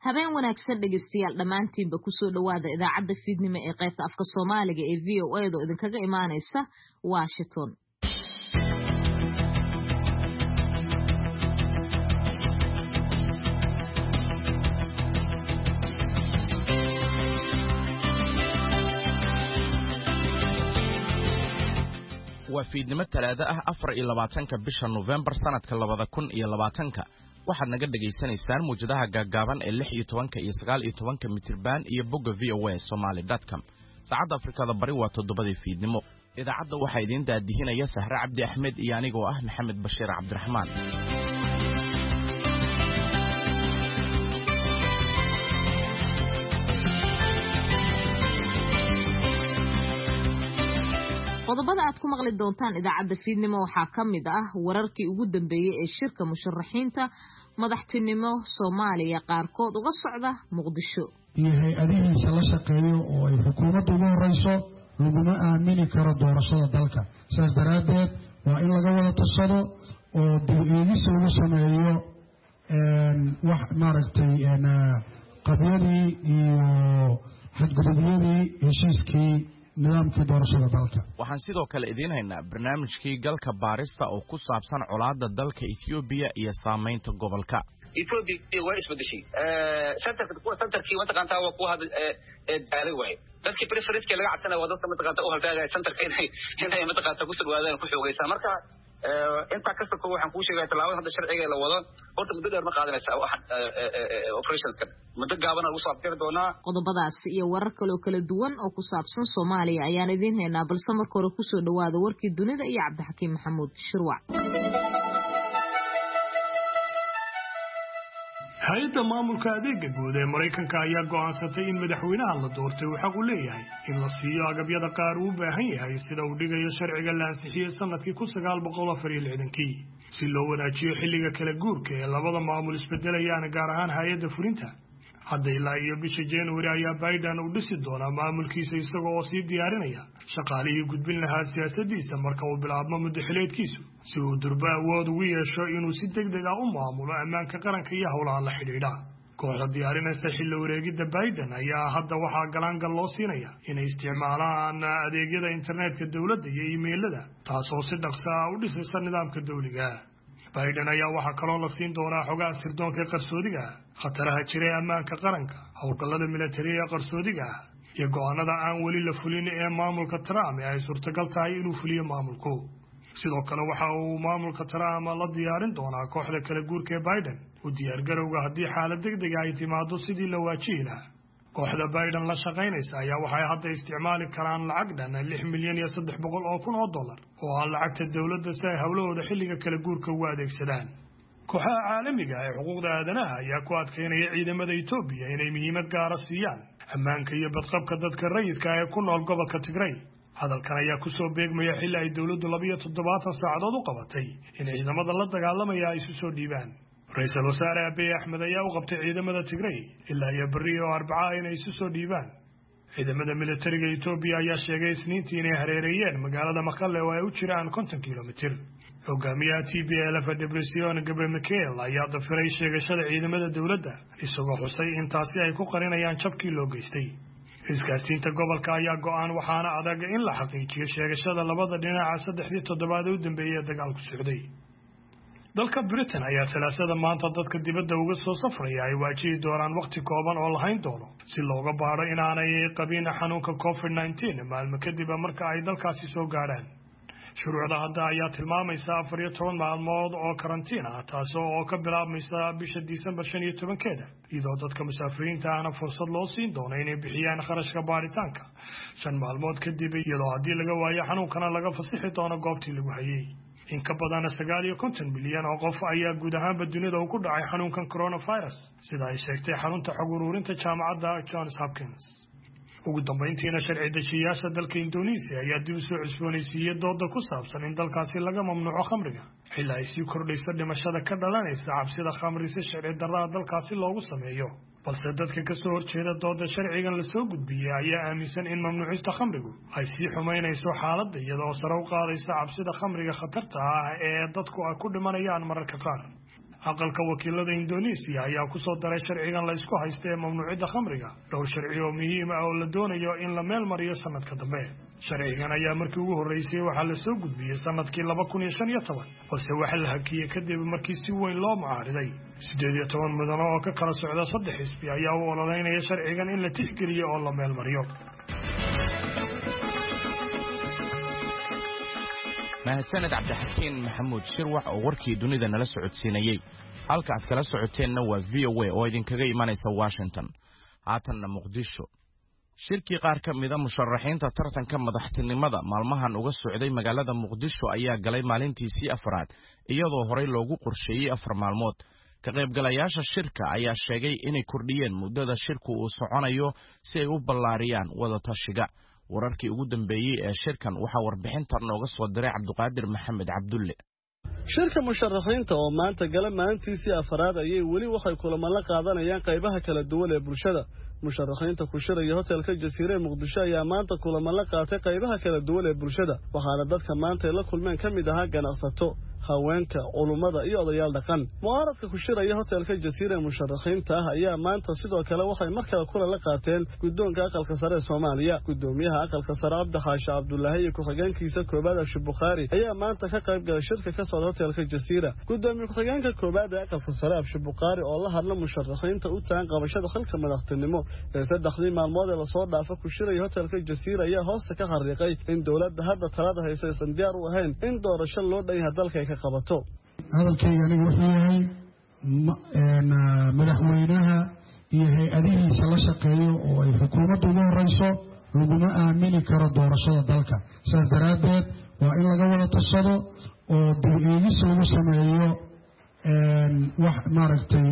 habeen wanaagsan dhegeystayaal dhamaantiinba ku soo dhawaada idaacadda fiidnimo ee qaybta afka Soomaaliga ee VOA oo idinkaga imaanaysa Washington. waa fiidnimo talaado ah 24 bisha November sanadka 2020 waxaad naga dhageysanaysaan muujadaha gaagaaban ee 16 iyo 19 mitirban iyo bogga voasomali.com saacadda Afrikada bari waa 7 fiidnimo idaacadda waxaa idin daadihinaya Sahra Cabdi Axmed iyo anigoo ah Maxamed Bashiir Cabdiraxmaan qodobada aad ku maqli doontaan idaacadda fiidnimo waxaa ka mid ah wararkii ugu dambeeyay ee shirka musharaxiinta madaxtinimo Soomaaliya qaarkood uga socda Muqdisho iyo hay'adihiisa la shaqeeyo oo ay xukuumaddu ugu horeyso laguma aamini karo doorashada dalka sidaas daraadeed waa in laga wada tashado oo dib-u-eegis lagu sameeyo wax maaragtay qabyadii iyo xadgudubyadii heshiiskii nidaamkii doorashada dalka waxaan sidoo kale idin haynaa barnaamijkii galka baarista oo ku saabsan colaadda dalka Ethiopia iyo saameynta gobolka Ethiopia waa isbedeshay centerkii waddanka waa ku hada daalay way dadkii preference laga cabsanaa wadada madaqaanta oo halkaaga centerka inay madaqaanta ku soo ku xoogaysa marka inta kasta ko waxaan ku sheegay talaabo hadda sharciga la wado horta muddo dheer ma qaadanaysa operations kan muddo gaaban lagu soo abtiri doonaa qodobadaas iyo warar kale oo kala duwan oo ku saabsan Soomaaliya ayaan idin haynaa balse marka hore ku soo dhawaada warkii dunida iyo Cabdixakiim Maxamuud Shirwac hay'adda maamulka adeega guud ee Mareykanka ayaa go'aansatay in madaxweynaha la doortay uu xaq u leeyahay in la siiyo agabyada qaar uu baahan yahay sida uu dhigayo sharciga la ansixiyay sanadkii 1964 si loo wanaajiyo xilliga kala guurka ee labada maamul isbedelayaan gaar ahaan hay'adda fulinta hadda ilaa iyo bisha January ayaa Biden u dhisi doonaa maamulkiisa isagoo oo sii diyaarinaya shaqaalihii gudbin lahaa siyaasadiisa marka uu bilaabmo muddo xileedkiisu si uu durba awood ugu yeesho inuu si degdeg ah u maamulo ammaanka qaranka iyo howlaha la xidhiidha kooxda diyaarinaysa xilli wareegidda Biden ayaa hadda waxaa galaangal loo siinaya inay isticmaalaan adeegyada internetka dawladda iyo emailada taasoo si dhaqso ah u dhisaysa nidaamka dawliga Biden ayaa waxa kaloo la siin doonaa xogaha sirdoonka qarsoodiga khataraha jira ee ammaanka qaranka howlgallada militariga qarsoodiga iyo go'aanada aan weli la fulin ee maamulka Trump ay suurtagal tahay inuu fuliyo maamulku sidoo kale waxa uu maamulka Trump la diyaarin doonaa kooxda kala guurka ee Biden u diyaar garowga haddii xaalad degdeg ah ay timaado sidii la waajihi lahaa kooxda Biden la shaqaynaysa ayaa waxay hadda isticmaali karaan lacag dhan $6 milyan iyo 300 oo kun oo dollar oo ah lacagta dawladda si ay hawlahooda xilliga kala guurka ugu adeegsadaan kooxaha caalamiga ee xuquuqda aadanaha ayaa ku adkeynaya ciidamada Ethiopia inay muhiimad gaar ah siiyaan ammaanka iyo badqabka dadka rayidka ah ee ku nool gobolka Tigray hadalkan ayaa ku soo beegmaya xilli ay dawladdu 12 saacadood u qabatay in ciidamada la dagaalamaya ay isu soo dhiibaan Ra'iisul Wasaare Abiy Ahmed ayaa u qabtay ciidamada Tigray ilaa iyo bari oo Arbacaa inay isu soo dhiibaan ciidamada militariga Ethiopia ayaa sheegay Isniintii inay hareereeyeen magaalada Maqale oo ay u jiraan 50 kilomitir hogaamiyaha TPLF Debretsion Gebremichael ayaa dafiray sheegashada ciidamada dawladda isagoo xusay in taasi ay ku qarinayaan jabkii loo geystay isgaarsiinta gobolka ayaa go'aan waxaana adag in la xaqiijiyo sheegashada labada dhinac 3 toddobaad u dambeeyay dagaalku socday dalka Britain ayaa salaasada maanta dadka dibadda uga soo safraya ay waajihi doonaan waqti kooban oo lahayn doono si looga baaro inaanay qabin xanuunka COVID-19 maalmo kadib marka ay dalkaasi soo gaaraan shuruucda hadda ayaa tilmaamaysa 14 maalmood oo karantiin ah taasoo ka bilaabmaysa bisha December 15keeda iyadoo dadka musaafiriinta ahna fursad loo siin doono inay bixiyaan kharashka baaritaanka 5 maalmood kadib iyadoo haddii laga waayo xanuunkana laga fasixi doono goobtii lagu hayay in ka badan 9 milyan oo qof ayaa guud ahaan dunida ku dhacay xanuunkan coronavirus sida ay sheegtay xarunta xog ururinta jaamacadda Johns Hopkins ugu dambeyntiina sharci dejiyaasha dalka Indonesia ayaa dib u soo cusboonaysiiyay dooda ku saabsan in dalkaasi laga mamnuuco khamriga xilli ay sii kordhayso dhimashada ka dhalanaysa cabsida khamriga sharci darrada dalkaasi loogu sameeyo balse dadka ka soo horjeeda dooda sharcigan la soo gudbiyay ayaa aaminsan in mamnuucista khamrigu ay sii xumeynayso xaaladda iyadoo sare u qaadaysa cabsida khamriga khatarta ah ee dadku ku dhimanayaan mararka qaar aqalka wakiilada Indonesia ayaa ku soo daray sharcigan la isku haysto ee mamnuucida khamriga dhowr sharci oo muhiim ah oo la doonayo in la meel mariyo sanadka dambe. Sharcigan ayaa markii ugu horeysay waxaa la soo gudbiyay sanadkii 2015 balse waxa la hakiyay kadib markii si weyn loo mucaariday. 18 mudan oo ka kala socda 3 xisbi ayaa u ololeynaya sharcigan in la tixgeliyo oo la meel mariyo. mahadsaned cabdixakiin maxamuud shirwax oo warkii dunida nala socodsiinayay. halka aad kala socoteenna waa VOA oo idinkaga imanaysa Washington. haatanna Muqdisho. shirkii qaar ka mid ah musharaxiinta tartanka madaxtinimada maalmahan uga socday magaalada Muqdisho ayaa galay maalintiisii afraad iyadoo horey loogu qorsheeyay 4 maalmood. ka qaybgalayaasha shirka ayaa sheegay inay kordhiyeen muddada shirku uu soconayo si ay u ballaariyaan wada tashiga. wararkii ugu dambeeyay ee shirkan waxa warbixintan nooga soo diray Cabduqaadir Maxamed Cabdulle. shirka musharaxiinta oo maanta gala maalintiisii afraad ayay weli waxay kulamo la qaadanayaan qaybaha kala duwan ee bulshada. musharaxiinta ku shiraya hotelka Jasiire Muqdisho ayaa maanta kulamo la qaatay qaybaha kala duwan ee bulshada. waxaana dadka maanta la kulmeen kamid ahaa ganacsato, haweenka, culumada iyo odayaal dhaqan. mucaaradka ku shiraya hotelka Jasiire musharaxiinta ayaa maanta sidoo kale waxay markaa kula la qaateen guddoonka aqalka sare ee Soomaaliya. gudoomiyaha aqalka sare Cabdixaashi Cabdullaahi iyo ku-xigeenkiisa koobaad Abshir Bukhari ayaa maanta ka qayb galay shirka ka socda hotelka Jasiire. gudoomiye ku-xigeenka koobaad ee aqalka sare Abshir Bukhari oo la hadla musharaxiinta u taan qabashada xilka madaxtinimo ee 3 maalmood ee la soo dhaafay ku shiraya hotelka Jasiire ayaa hoosta ka xariiqay in dawladda hadda talada haysa aysan diyaar u ahayn in doorasho loo dhanyahay dalka ka qabato. hadalkayga anigu wuxuu yahay madaxweynaha iyo hay-adihiisa la shaqeeyo oo ay xukuumaddu ugu horeyso laguma aamini karo doorashada dalka. sidaas daraaddeed waa in laga wada tashado oo dib-eegis lagu sameeyo wax maaragtay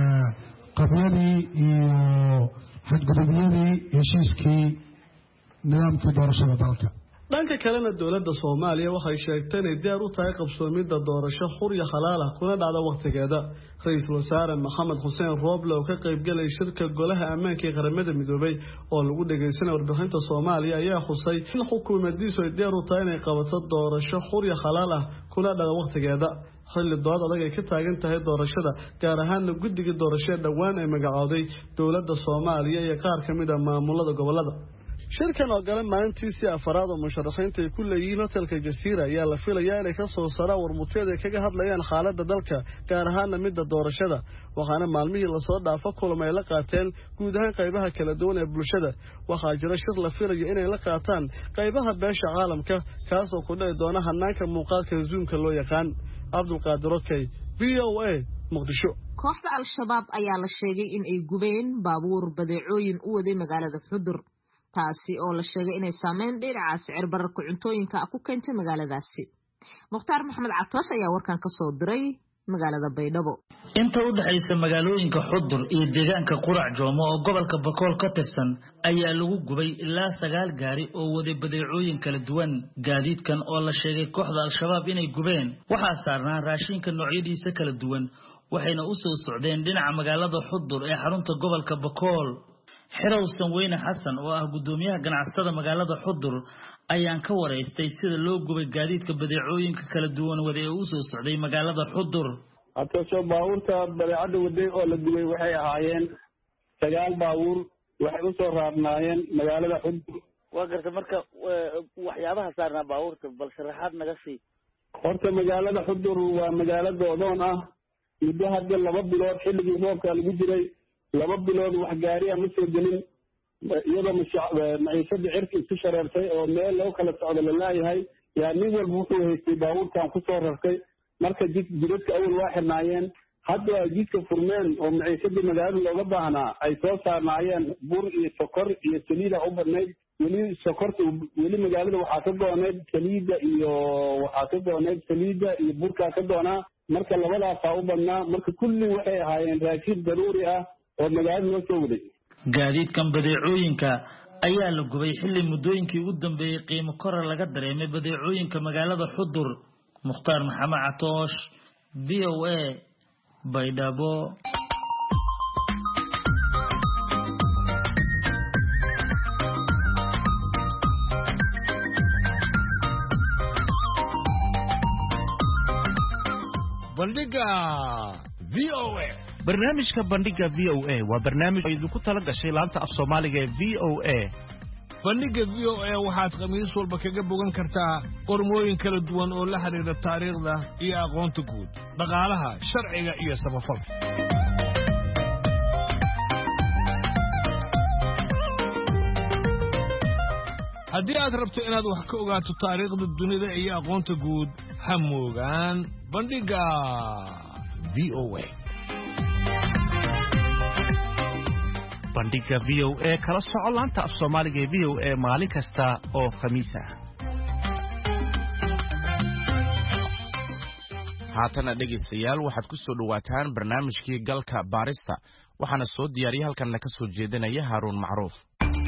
qabyadii iyo xadgudubyadii heshiiskii nidaamkii doorashada dalka. dhanka kalena dawladda Soomaaliya waxay sheegtay inay diyaar u tahay qabsoomidda doorasho xur iyo xalaal ah kuna dhacdo waqtigeeda. Ra'iisul Wasaare Maxamed Xuseen Rooble oo ka qayb galay shirka golaha ammaanka ee qaramada midoobay oo lagu dhageysanay warbixinta Soomaaliya ayaa xusay in xukuumaddiisu ay diyaar u tahay inay qabato doorasho xur iyo xalaal ah kuna dhacdo waqtigeeda. xilli dood adag ay ka taagan tahay doorashada gaar ahaan guddiga doorashada dhawaan ay magacowday dawladda Soomaaliya iyo qaar ka mid ah maamulada gobolada. shirkan oo gala maalintiisii afraad oo musharaxiinta ay ku leeyihiin hotelka Jasiire ayaa la filayaa inay ka soo saaraan warmuteed ay kaga hadlayaan xaaladda dalka gaar ahaan midda doorashada. waxaana maalmihii la soo dhaafo kulamo ay la qaateen guud ahaan qaybaha kala duwan ee bulshada. waxaa jira shir la filayo inay la qaataan qaybaha beesha caalamka kaas oo ku dhici doona hanaanka muuqaalka zoomka loo yaqaan. Cabduqaadir Okey, VOA, Muqdisho. kooxda Al-Shabaab ayaa la sheegay in ay gubeen baabuur badeecooyin u waday magaalada Xudur. taasi oo la sheegay inay saameyn dhinaca sicir bararka cuntooyinka ku keentay magaaladaasi. Mukhtaar Maxamed Catoosh ayaa warkan ka soo diray magaalada Baydhabo. inta u dhaxaysa magaalooyinka Xudur iyo deegaanka Qurac Joomo oo gobolka Bakool ka tirsan ayaa lagu gubay ilaa 9 gaari oo waday badeecooyin kala duwan. gaadiidkan oo la sheegay kooxda Al-Shabaab inay gubeen waxaa saarnaa raashinka noocyadiisa kala duwan waxayna u soo socdeen dhinaca magaalada Xudur ee xarunta gobolka Bakool. Xirowsan Weyne Xasan oo ah gudoomiyaha ganacsatada magaalada Xudur ayaan ka wareystay sida loo gubay gaadiidka badeecooyinka kala duwan wada ee u soo socday magaalada Xudur. Atosho baabuurta badeecada waday oo la gubay waxay ahaayeen 9 baabuur waxay u soo raabnaayeen magaalada Xudur. waa garta marka waxyaabaha saarnaa baabuurta bal sharaxaad naga sii. horta magaalada Xudur waa magaalo goodoon ah muddo hadda 2 bilood xilligii roobka lagu jiray 2 bilood wax gaari ah ma soo gelin iyadoo maciishada cirki isku shareertay oo meel loo kala socdo la laayahay yaa nin walba wuxuu haystay baabuurkan ku soo rartay marka jidadka awal waa xirnaayeen hadda ay jidka furmeen oo maciishadii magaalada looga baahnaa ay soo saarnaayeen bur iyo sokor iyo saliida u badnayd weli sokorta weli magaalada waxaa ka gooneyd saliida iyo burkaa ka doonaa marka labadaasaa u badnaa marka kulli waxay ahaayeen raashin daruuri ah oo magaalada noo soo waday. gaadiidkan badeecooyinka ayaa la gubay xilli muddooyinkii ugu dambeeyay qiimo kor laga dareemay badeecooyinka magaalada Xudur. Mukhtaar Maxamed Catoosh, VOA, Baydhabo. Bandhiga VOA. barnaamijka bandhiga VOA waa barnaamij idinku tala gashay laanta af Soomaaliga ee VOA. bandhiga VOA waxaad khamiis walba kaga bogan kartaa qormooyin kala duwan oo la xiriira taariikhda iyo aqoonta guud, dhaqaalaha, sharciga iyo samafalka. haddii aad rabto inaad wax ka ogaato taariikhda dunida iyo aqoonta guud, ha moogaan bandhiga VOA. bandhiga VOA kala soco laanta af Soomaaliga ee VOA maalin kasta oo khamiis ah. haatana dhegaystayaal waxaad ku soo dhawaataan barnaamijkii galka baarista waxaana soo diyaariyay halkanna ka soo jeedinaya Haaruun Macruuf.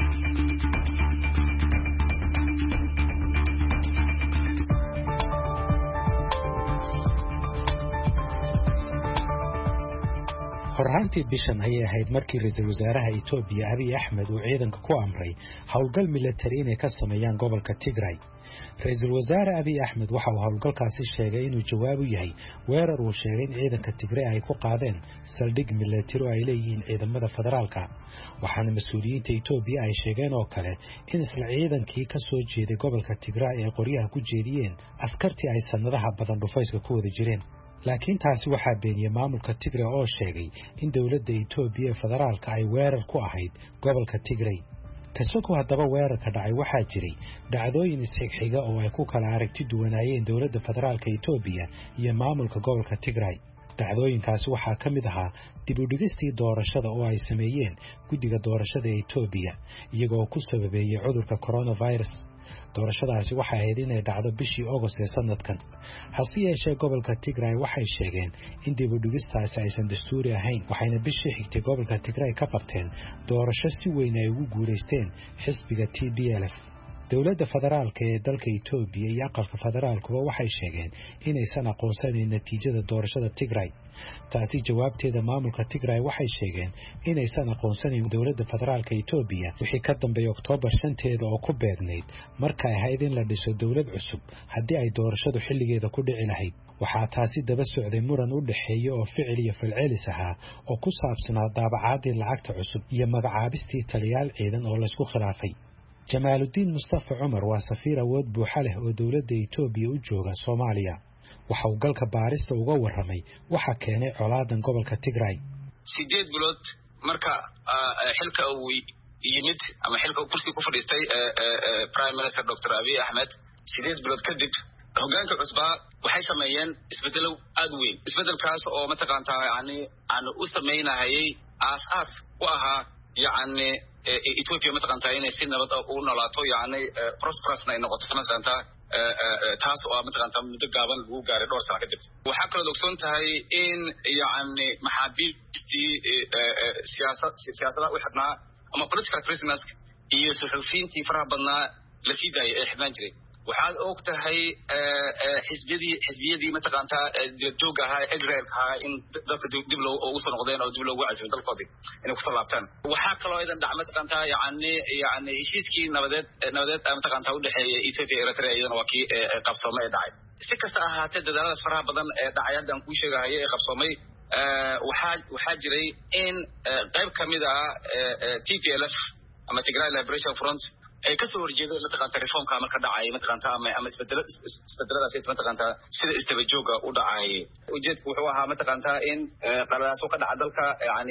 horraantii bishan ayay ahayd markii ra'iisul wasaaraha Itoobiya Abiy Ahmed uu ciidanka ku amray howlgal militari inay ka sameeyaan gobolka Tigray. ra'iisul wasaare Abiy Ahmed waxa uu howlgalkaasi sheegay inuu jawaab u yahay weerar uu sheegay in ciidanka Tigray ay ku qaadeen saldhig militari oo ay leeyihiin ciidamada federaalka. waxaana mas'uuliyiinta Itoobiya ay sheegeen oo kale in isla ciidankii ka soo jeeday gobolka Tigray ay qoryaha ku jeediyeen askartii ay sanadaha badan dhufayska ku wada jireen. laakiin taasi waxaa beeniyay maamulka Tigray oo sheegay in dawladda Itoobiya federaalka ay weerar ku ahayd gobolka Tigray. kasoo haddaba weerarka dhacay waxaa jiray dhacdooyin isxigxiga oo ay ku kala aragti duwanaayeen dawladda federaalka Itoobiya iyo maamulka gobolka Tigray. dhacdooyinkaasi waxaa ka mid ahaa dib u dhigistii doorashada oo ay sameeyeen guddiga doorashada ee Itoobiya iyagoo ku sababeeyay cudurka coronavirus. doorashadaasi waxay ahayd inay dhacdo bishii August ee sanadkan. hase yeeshee gobolka Tigray waxay sheegeen in dib u dhigistaasi aysan dastuuri ahayn, waxayna bishii xigtay gobolka Tigray ka qabteen doorasho si weyn ay ugu guuleysteen xisbiga TPLF. dawladda federaalka ee dalka Itoobiya iyo aqalka federaalkuba waxay sheegeen inaysan aqoonsanayn natiijada doorashada Tigray. taasi jawaabteeda maamulka Tigray waxay sheegeen inaysan aqoonsanayn dawladda federaalka Itoobiya wixii ka dambeeyay Oktoobar 5 oo ku beegnayd markay ahayd in la dhiso dawlad cusub haddii ay doorashadu xilligeeda ku dhici lahayd. waxaa taasi daba socday muran u dhaxeeya oo ficil iyo falcelis ahaa oo ku saabsanaa daabacaadii lacagta cusub iyo magacaabistii taliyaal ciidan oo la isku khilaafay. Jamaaluddin Mustafa Umar waa safiir awood buuxa leh oo dawladda Itoobiya u jooga Soomaaliya. waxa uu galka baarista uga warramay waxa keenay colaadan gobolka Tigray. 8 bilood marka xilka uu yimid ama xilka kursi ku fadhiistay Prime Minister Dr. Abiy Ahmed 8 bilood kadib hoggaanka cusba waxay sameeyeen isbedelo aad weyn. isbedelkaas oo mataqaantaa aan u sameeynahay aas u ahaa Ethiopia mataqaantaa inay si nabad u noolaato prosperous ay noqoto mataqaantaa taas oo mataqaantaa muddo gaaban lagu gaaray dhowr sano kadib. waxaa kaloo ogsoon tahay in maxaabiistii siyaasada u xidhnaa ama political prisoners iyo suxufiyiintii faraha badnaa la sii daayay ee xidhnaan jiray. waxaad og tahay xisbiyadii mataqaantaa joogga ahaa Israelka ahaa in dalka dib loo soo noqdeen oo dib loogu casuumay dalkoodii inay ku soo laabtaan. waxaa kaloo idan dhacay mataqaantaa heshiiskii nabadeed mataqaantaa u dhexeeyay Ethiopia iyo Eritrea iyadana waa kii qabsoomay ee dhacay. si kasta ahaatee dadaaladaas faraha badan ee dhacay hadda aan kuu sheegahay ee qabsoomay waxaa jiray in qayb ka mid ah TPLF ama Tigray Liberation Front ay ka soo horjeedeen mataqaantaa reformka marka dhacay mataqaantaa ama isbedeladaas mataqaantaa sida istaba jooga u dhacay. ujeedku wuxuu ahaa mataqaantaa in qararaas ka dhaca dalka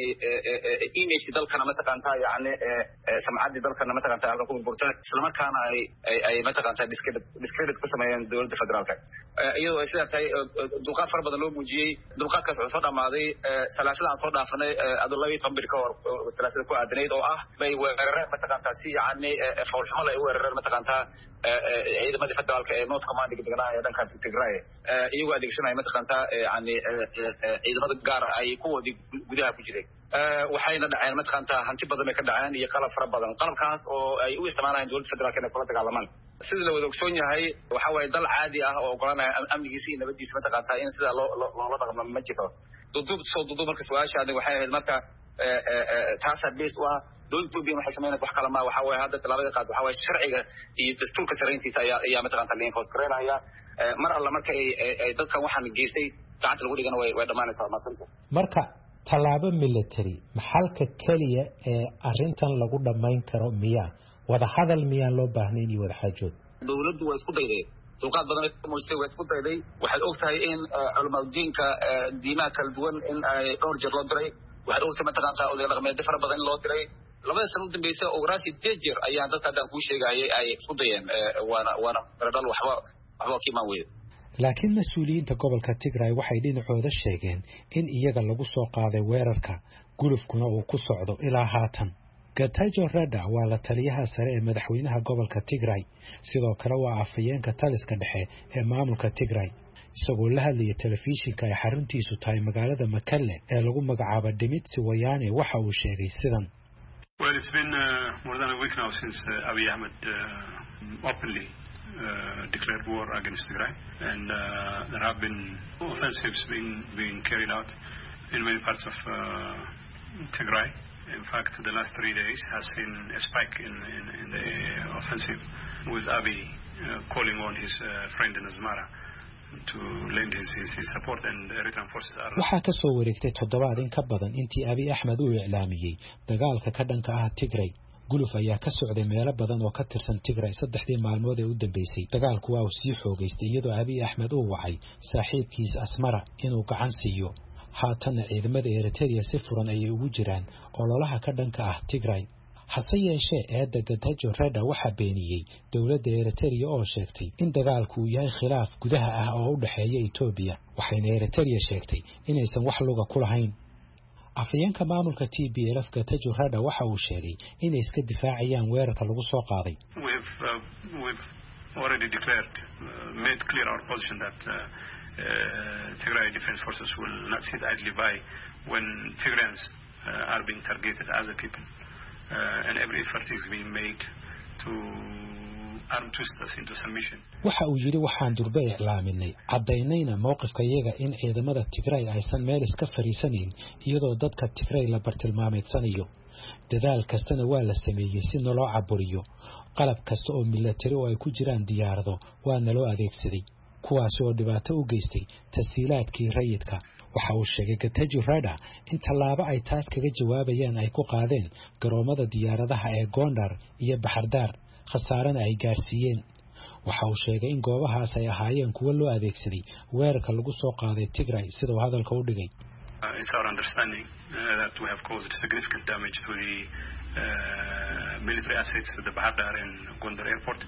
image dalkana mataqaantaa samcadii dalkana mataqaantaa halka ku burburta isla markaana ay mataqaantaa discredit ku sameeyeen dawladda federaalka. iyadoo ay sidaas tahay dulqaad fara badan loo muujiyey. dulqaadkaas wuxuu soo dhamaaday salaasada aan soo dhaafanay adulabii tambir ka hor salaasada ku aadanayd oo ah bay weerareen mataqaantaa si xawlxumo ay weerareen mataqaantaa ciidamadii federaalka ee North Command deganaa ee dhanka Tigray iyagoo adeegsanaya mataqaantaa ciidamada gaar ay ku wadi gudaha ku jiray. waxayna dhaceen mataqaantaa hanti badan bay ka dhaceen iyo qalab fara badan. qalabkaas oo ay u isticmaalayeen dawladda federaalka inay kula dagaalamaan. sida la wada ogsoon yahay waxa waaye dal caadi ah oo ogolanaya amnigiisa iyo nabadiisa mataqaantaa in sida loola dhaqmo ma jiro. duduub marka su-aasha waxay ahayd marka taasaa base u ah dowladda Itoobiya waxay sameynaysaa wax kale ma waxa way hadda talaabada qaad waxa way sharciga iyo dastuurka sareyntiisa ayaa mataqaanta leen hoosgareynaya mar alla marka ay dadkan waxaan geystay gacanta lagu dhigana way dhamaanaysaa maasanta marka talaabo military maxalka kaliya ee arintan lagu dhameyn karo wada hadal miyaan loo baahnayn iyo wada xaajood dowladdu way isku dayday dulqaad badan ay muujisay way isku dayday waxaad ogtahay in culimada diinka diimaha kala duwan in ay dhowr jeer loo diray waxaad ogtahay mataqaanta oday dhaqameed fara badan loo diray labada sano u dambeysay oo raasi dejer ayaa dadka dhan ku sheegayay ay isku dayeen waana radal waxba kiimaan weey laakiin mas'uuliyiinta gobolka Tigray waxay dhinacooda sheegeen in iyaga lagu soo qaaday weerarka gulufkuna uu ku socdo ilaa haatan Getachew Reda waa la taliyaha sare ee madaxweynaha gobolka Tigray sidoo kale waa afayeenka taliska dhexe ee maamulka Tigray isagoo la hadlayay telefishinka ay xaruntiisu tahay magaalada Mekelle ee lagu magacaabo Dimitri Wayane waxa uu sheegay sidan Well, it's been more than a week now since Abiy Ahmed openly declared war against Tigray, and there have been offensives being carried out in many parts of Tigray. In fact, the last 3 days has seen a spike in the offensive, with Abiy calling on his friend in Asmara to lend his support, and Eritrean forces are. Waxaa ka soo wareegtay toddobaad in ka badan intii Abiy Ahmed uu iclaamiyay dagaalka ka dhanka ah Tigray. Guluf ayaa ka socday meelo badan oo ka tirsan Tigray saddexdii maalmood ee u dambeysay. Dagaalku waa sii xoogaystay iyadoo Abiy Ahmed uu wacay saaxiibkiis Asmara inuu gacan siiyo. haatan ciidamada Eritrea si furan ay ugu jiraan ololaha ka dhanka ah Tigray hase yeeshee eedda Getachew Reda waxa beeniyay dawladda Eritrea oo sheegtay in dagaalku yahay khilaaf gudaha ah oo u dhaxeeya Ethiopia waxayna Eritrea sheegtay inaysan wax luga ku lahayn afayeenka maamulka TPLF Getachew Reda waxa uu sheegay inay iska difaacayaan weerarka lagu soo qaaday we've already declared made clear our position that Tigray Defense Forces will not sit idly by when Tigrayans are being targeted as a people, and every effort is being made to arm twist us into submission. waxa uu yiri waxaan durba iclaaminay cadaynayna mowqifka iyaga in ciidamada Tigray aysan meel iska fariisanin iyadoo dadka Tigray la bartilmaameedsanayo dadaal kastana waa la sameeyay si naloo caburiyo qalab kasta oo military oo ay ku jiraan diyaarado waa naloo adeegsaday kuwaas oo dhibaato u geystay tasiilaadkii rayidka waxa uu sheegay Getachew Reda in talaabo ay taas kaga jawaabayaan ay ku qaadeen garoomada diyaaradaha ee Gondar iyo Bahardar khasaarana ay gaarsiiyeen waxa uu sheegay in goobahaas ay ahaayeen kuwa loo adeegsaday weerarka lagu soo qaaday Tigray sida uu hadalka u dhigay It's our understanding that we have caused significant damage to the military assets at the Bahardar and Gondar airport.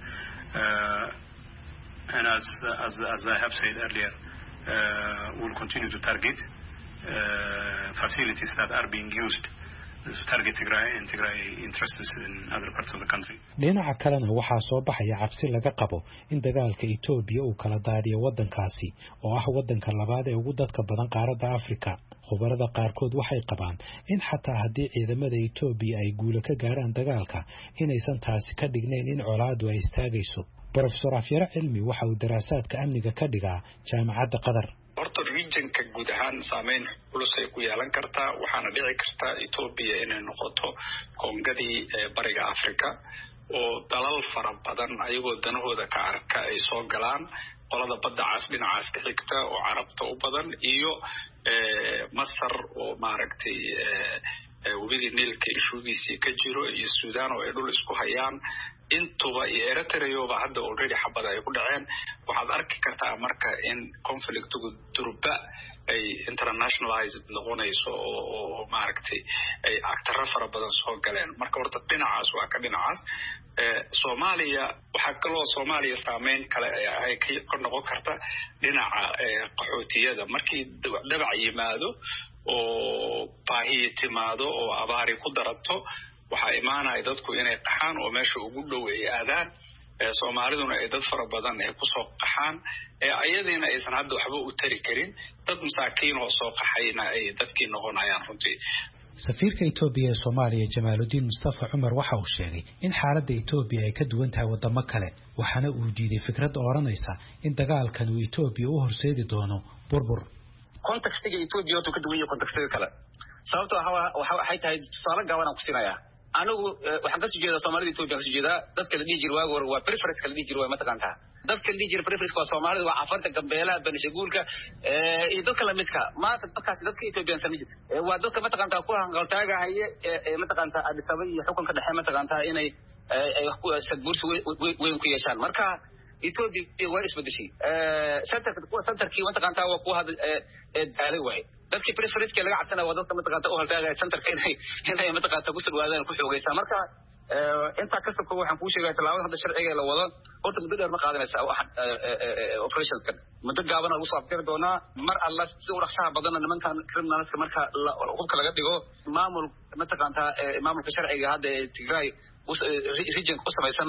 And as I have said earlier, we'll continue to target facilities that are being used to target Tigray and Tigray interests in other parts of the country. dhinaca kalena waxaa soo baxaya cabsi laga qabo in dagaalka Ethiopia uu kala daadiyo wadankaasi oo ah wadanka labaad ee ugu dadka badan qaaradda Afrika. Khubarada qaarkood waxay qabaan in xataa haddii ciidamada Ethiopia ay guulo ka gaaraan dagaalka inaysan taasi ka dhignayn in colaadu ay istaagayso. Professor Afyara Cilmi waxa uu daraasaadka amniga ka dhigaa jaamacadda Qatar. horta regionka guud ahaan saameyn culus ay ku yeelan kartaa waxaana dhici karta Ethiopia inay noqoto kongadii bariga Afrika oo dalal fara badan ayagoo danahooda ka arka ay soo galaan qolada badda cas dhinacaas ka xigta oo carabta u badan iyo Masar oo maaragtay wabigii Niilka ishuugiisii ka jiro iyo Suudaan oo ay dhul isku hayaan intuba iyo Eritrea ba hadda already xabada ay ku dhaceen waxaad arki kartaa marka in conflictigu durba ay internationalized noqonayso oo maaragtay ay actors fara badan soo galeen marka horta dhinacaas waa ka dhinacaas Soomaaliya waxa kaloo Soomaaliya saameyn kale ay ka noqon karta dhinaca qaxootiyada markii dabac yimaado oo baahi timaado oo abaari ku darato waxa imaanay dadku inay qaxaan oo meesha ugu dhow ay aadaan Soomaaliduna ay dad fara badan ay ku soo qaxaan ayadina aysan hadda waxba u tari karin dad masaakiin oo soo qaxayna ay dadkii noqonayaan runtii safiirka Ethiopia ee Soomaaliya Jamaaluddin Mustafa Umar waxa uu sheegay in xaaladda Ethiopia ay ka duwan tahay wadamo kale waxana uu diiday fikrad oranaysa in dagaalkan uu Ethiopia u horseedi doono burbur contextiga Ethiopia oo ka duwan yahay contextiga kale sababtoo ah waxay tahay tusaale gaaban ku siinaya anigu waxaan kasoo jeedaa Soomaalida Ethiopia kasoo jeedaa dadka la dhigi jiray waag hore waa preference kala dhigi jiray waa mataqaantaa dadka la dhigi jiray preference waa Soomaalida waa afarta gambeelaha Benishaguulka iyo dadka la midka maanta dadkaas dadka Ethiopian samid waa dadka mataqaantaa ku hanqaltaagahaye mataqaantaa Addis Ababa iyo xukunka dhexe mataqaantaa inay ay wax ku sadbursi weyn ku yeeshaan marka Ethiopia waa isbedeshay centerkii mataqaantaa waa ku hada daalay way dadkii preference laga cabsanaa waa dadka mataqaantaa u halgaagay centerka inay mataqaantaa ku sugnaadaan ku xoogaysaa marka inta ka soo waxaan ku sheegay talaabada hadda sharciga la wado horta muddo dheer ma qaadanaysa operations kan muddo gaaban lagu soo afkari doonaa mar alla si uu raxsaha badan nimankan criminalska marka hubka laga dhigo maamul mataqaantaa maamulka sharciga hadda Tigray region ku samaysan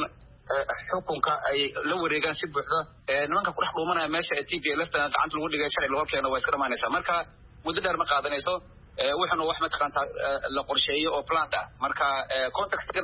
xukunka ay la wareegaan si buuxda nimanka ku dhex dhuumanaya meesha TPLF gacanta lagu dhigay sharci loo keeno waa iska dhamaanaysaa marka muddo dheer ma qaadanayso waxaanu wax mataqaantaa la qorsheeyo oo plan ah marka contextgana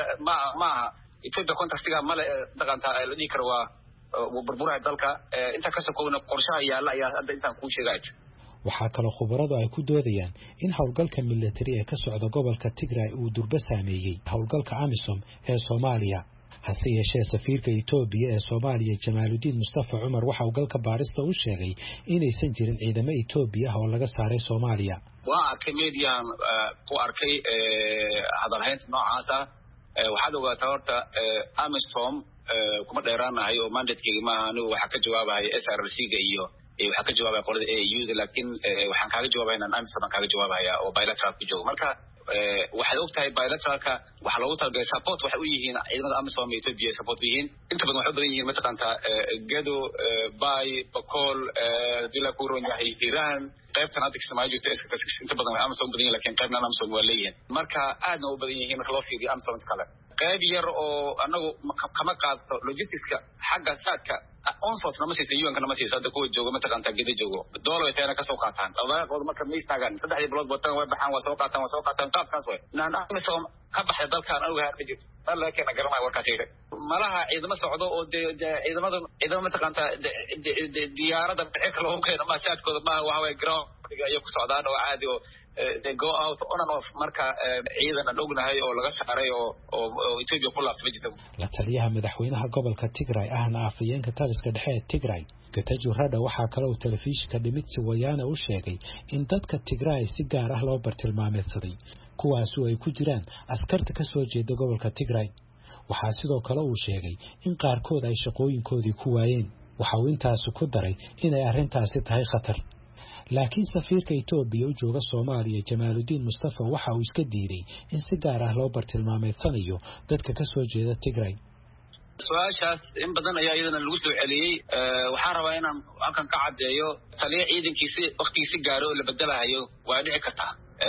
ma Ethiopia contextga ma mataqaantaa la dhigi karo waa burburay dalka inta ka sokoona qorshaha yaala ayaa hadda intaan ku sheegay waxaa kaloo khubaradu ay ku doodayaan in howlgalka military ee ka socda gobolka Tigray uu durba saameeyay howlgalka AMISOM ee Soomaaliya hase yeeshee safiirka Ethiopia ee Soomaaliya Jamaaludiin Mustafa Umar waxa uu galka baarista u sheegay inaysan jirin ciidamo Ethiopia oo laga saaray Soomaaliya waa Canadian ku arkay hadalhaynta noocaas waxaad ogaataa horta AMISOM kuma dheeraanahay oo mandate-kiga maaha anigu waxa ka jawaabaya SRC-ga iyo waxa ka jawaabaya qolada AU laakiin waxaan kaaga jawaabaynaa AMISOM kaaga jawaabaya oo bilateral ku joogo marka waxay ogtahay bilateralka waxa loogu talagalay support waxay u yihiin ciidamada AMISOM iyo Ethiopia support u yihiin inta badan waxay u badan yihiin mataqaantaa Gedo Bay Bokol dila kuron yahay Iran qaybtan hadda Kismaayo jirta inta badan AMISOM badan laakiin qaybna AMISOM waa leeyihiin marka aadna u badan yihiin marka loo fiiriyo AMISOM kale qayb yar oo anagu kama qaadto logisticska xagga saadka onsos nama siisa UN kana ma siisa hadda kuwa jooga mataqaantaa Gedo joogo doolar ay ka soo qaataan labada marka ma istaagaan saddexdii bilood botan way baxaan waa soo qaataan qaabkaas way naan AMISOM ka baxay dalkan anigu ha jirto laakiin garamay warkaas yeeray malaha ciidamo socdo oo ciidamada mataqaantaa diyaarada bixi loo qeeno ma saadkooda ma waxa way ground ay ku socdaan oo caadi oo they go out on and off marka ciidan aan ognahay oo laga saaray oo Ethiopia ku laabtay jirta la taliyaha madaxweynaha gobolka Tigray ahna afayeenka taliska dhexe ee Tigray Getachew Reda waxa kale oo telefishinka Dimitri Wayana u sheegay in dadka Tigray si gaar ah loo bartilmaameedsaday kuwaas oo ay ku jiraan askarta ka soo jeeda gobolka Tigray waxa sidoo kale uu sheegay in qaarkood ay shaqooyinkoodii ku waayeen waxa uu intaas ku daray inay arrintaasi tahay khatar laakiin safiirka Ethiopia u jooga Soomaaliya Jamaaludiin Mustafa waxa uu iska diiday in si gaar ah loo bartilmaameedsanayo dadka ka soo jeeda Tigray su'aashaas in badan ayaa iyadana lagu soo celiyay waxaan rabaa inaan halkan ka cadeeyo taliye ciidankiisa waqtigiisa gaaro oo la bedelayo waa dhici kartaa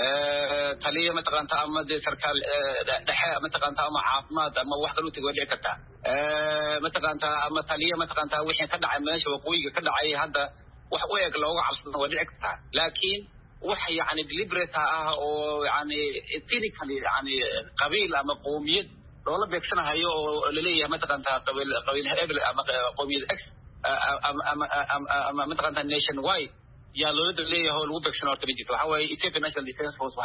taliye mataqaantaa ama sarkaal dhexe mataqaantaa ama caafimaad ama wax kale u tago dhici kartaa mataqaantaa ama taliye mataqaantaa wixii ka dhacay meesha waqooyiga ka dhacay hadda wax u eeg looga cabsado waa dhici kartaa laakiin wax yani deliberate ah oo yani ethnically yani qabiil ama qowmiyad loola beegsanayo oo la leeyahay mataqaantaa qabiil hebel ama qowmiyad X ama mataqaantaa nation Y yaa loola leeyahay oo lagu beegsanayo horta jirto waxa waaye Ethiopia National Defense Force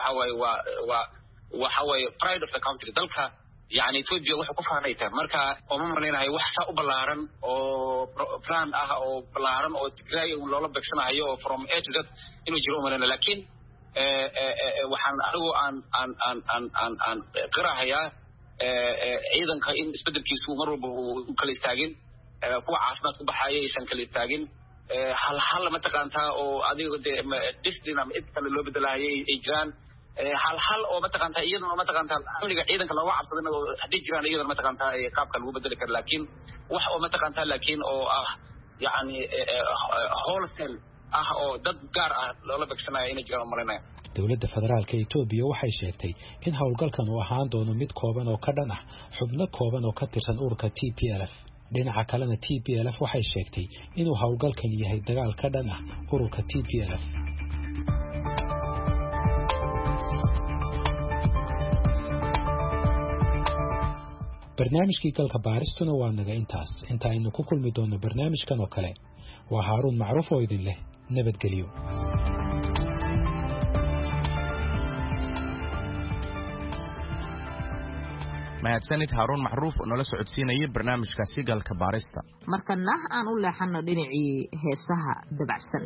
waxa waaye pride of the country dalka يعني Ethiopia wuxuu ku faanaytaa marka oo ma maraynahay wax sa u balaaran oo plan ah oo balaaran oo Tigray uu loola beegsanayo from A to Z inuu jiro marayna laakiin waxaan anigu aan qiraahaya ciidanka in isbedelkiisu mar walba uu kala istaagin kuwa caafimaad ku baxaya aysan kala istaagin hal mataqaantaa oo adiga discipline ama kale loo bedelaayay ay jiraan hal oo mataqaantaa iyaduna mataqaantaa amniga ciidanka looga cabsadana oo hadii jiraan iyaduna mataqaantaa qaabka lagu bedeli karo laakiin wax oo mataqaantaa laakiin oo ah yani wholesale ah oo dad gaar ah loola beegsanayo inay jiraan marinaya dowladda federaalka Ethiopia waxay sheegtay in howlgalkan uu ahaan doono mid kooban oo ka dhan ah xubno kooban oo ka tirsan ururka TPLF dhinaca kalena TPLF waxay sheegtay inuu howlgalkan yahay dagaal ka dhan ah ururka TPLF barnaamijkii galka baaristuna waa naga inta aynu ku kulmi doono barnaamijkan oo kale waa Haaruun Macruuf oo idin leh nabadgelyo mahadsanid Haaruun Macruuf oo nala socodsiinayay barnaamijkaasi galka baarista. markana aan u leexano dhinacii heesaha dabacsan.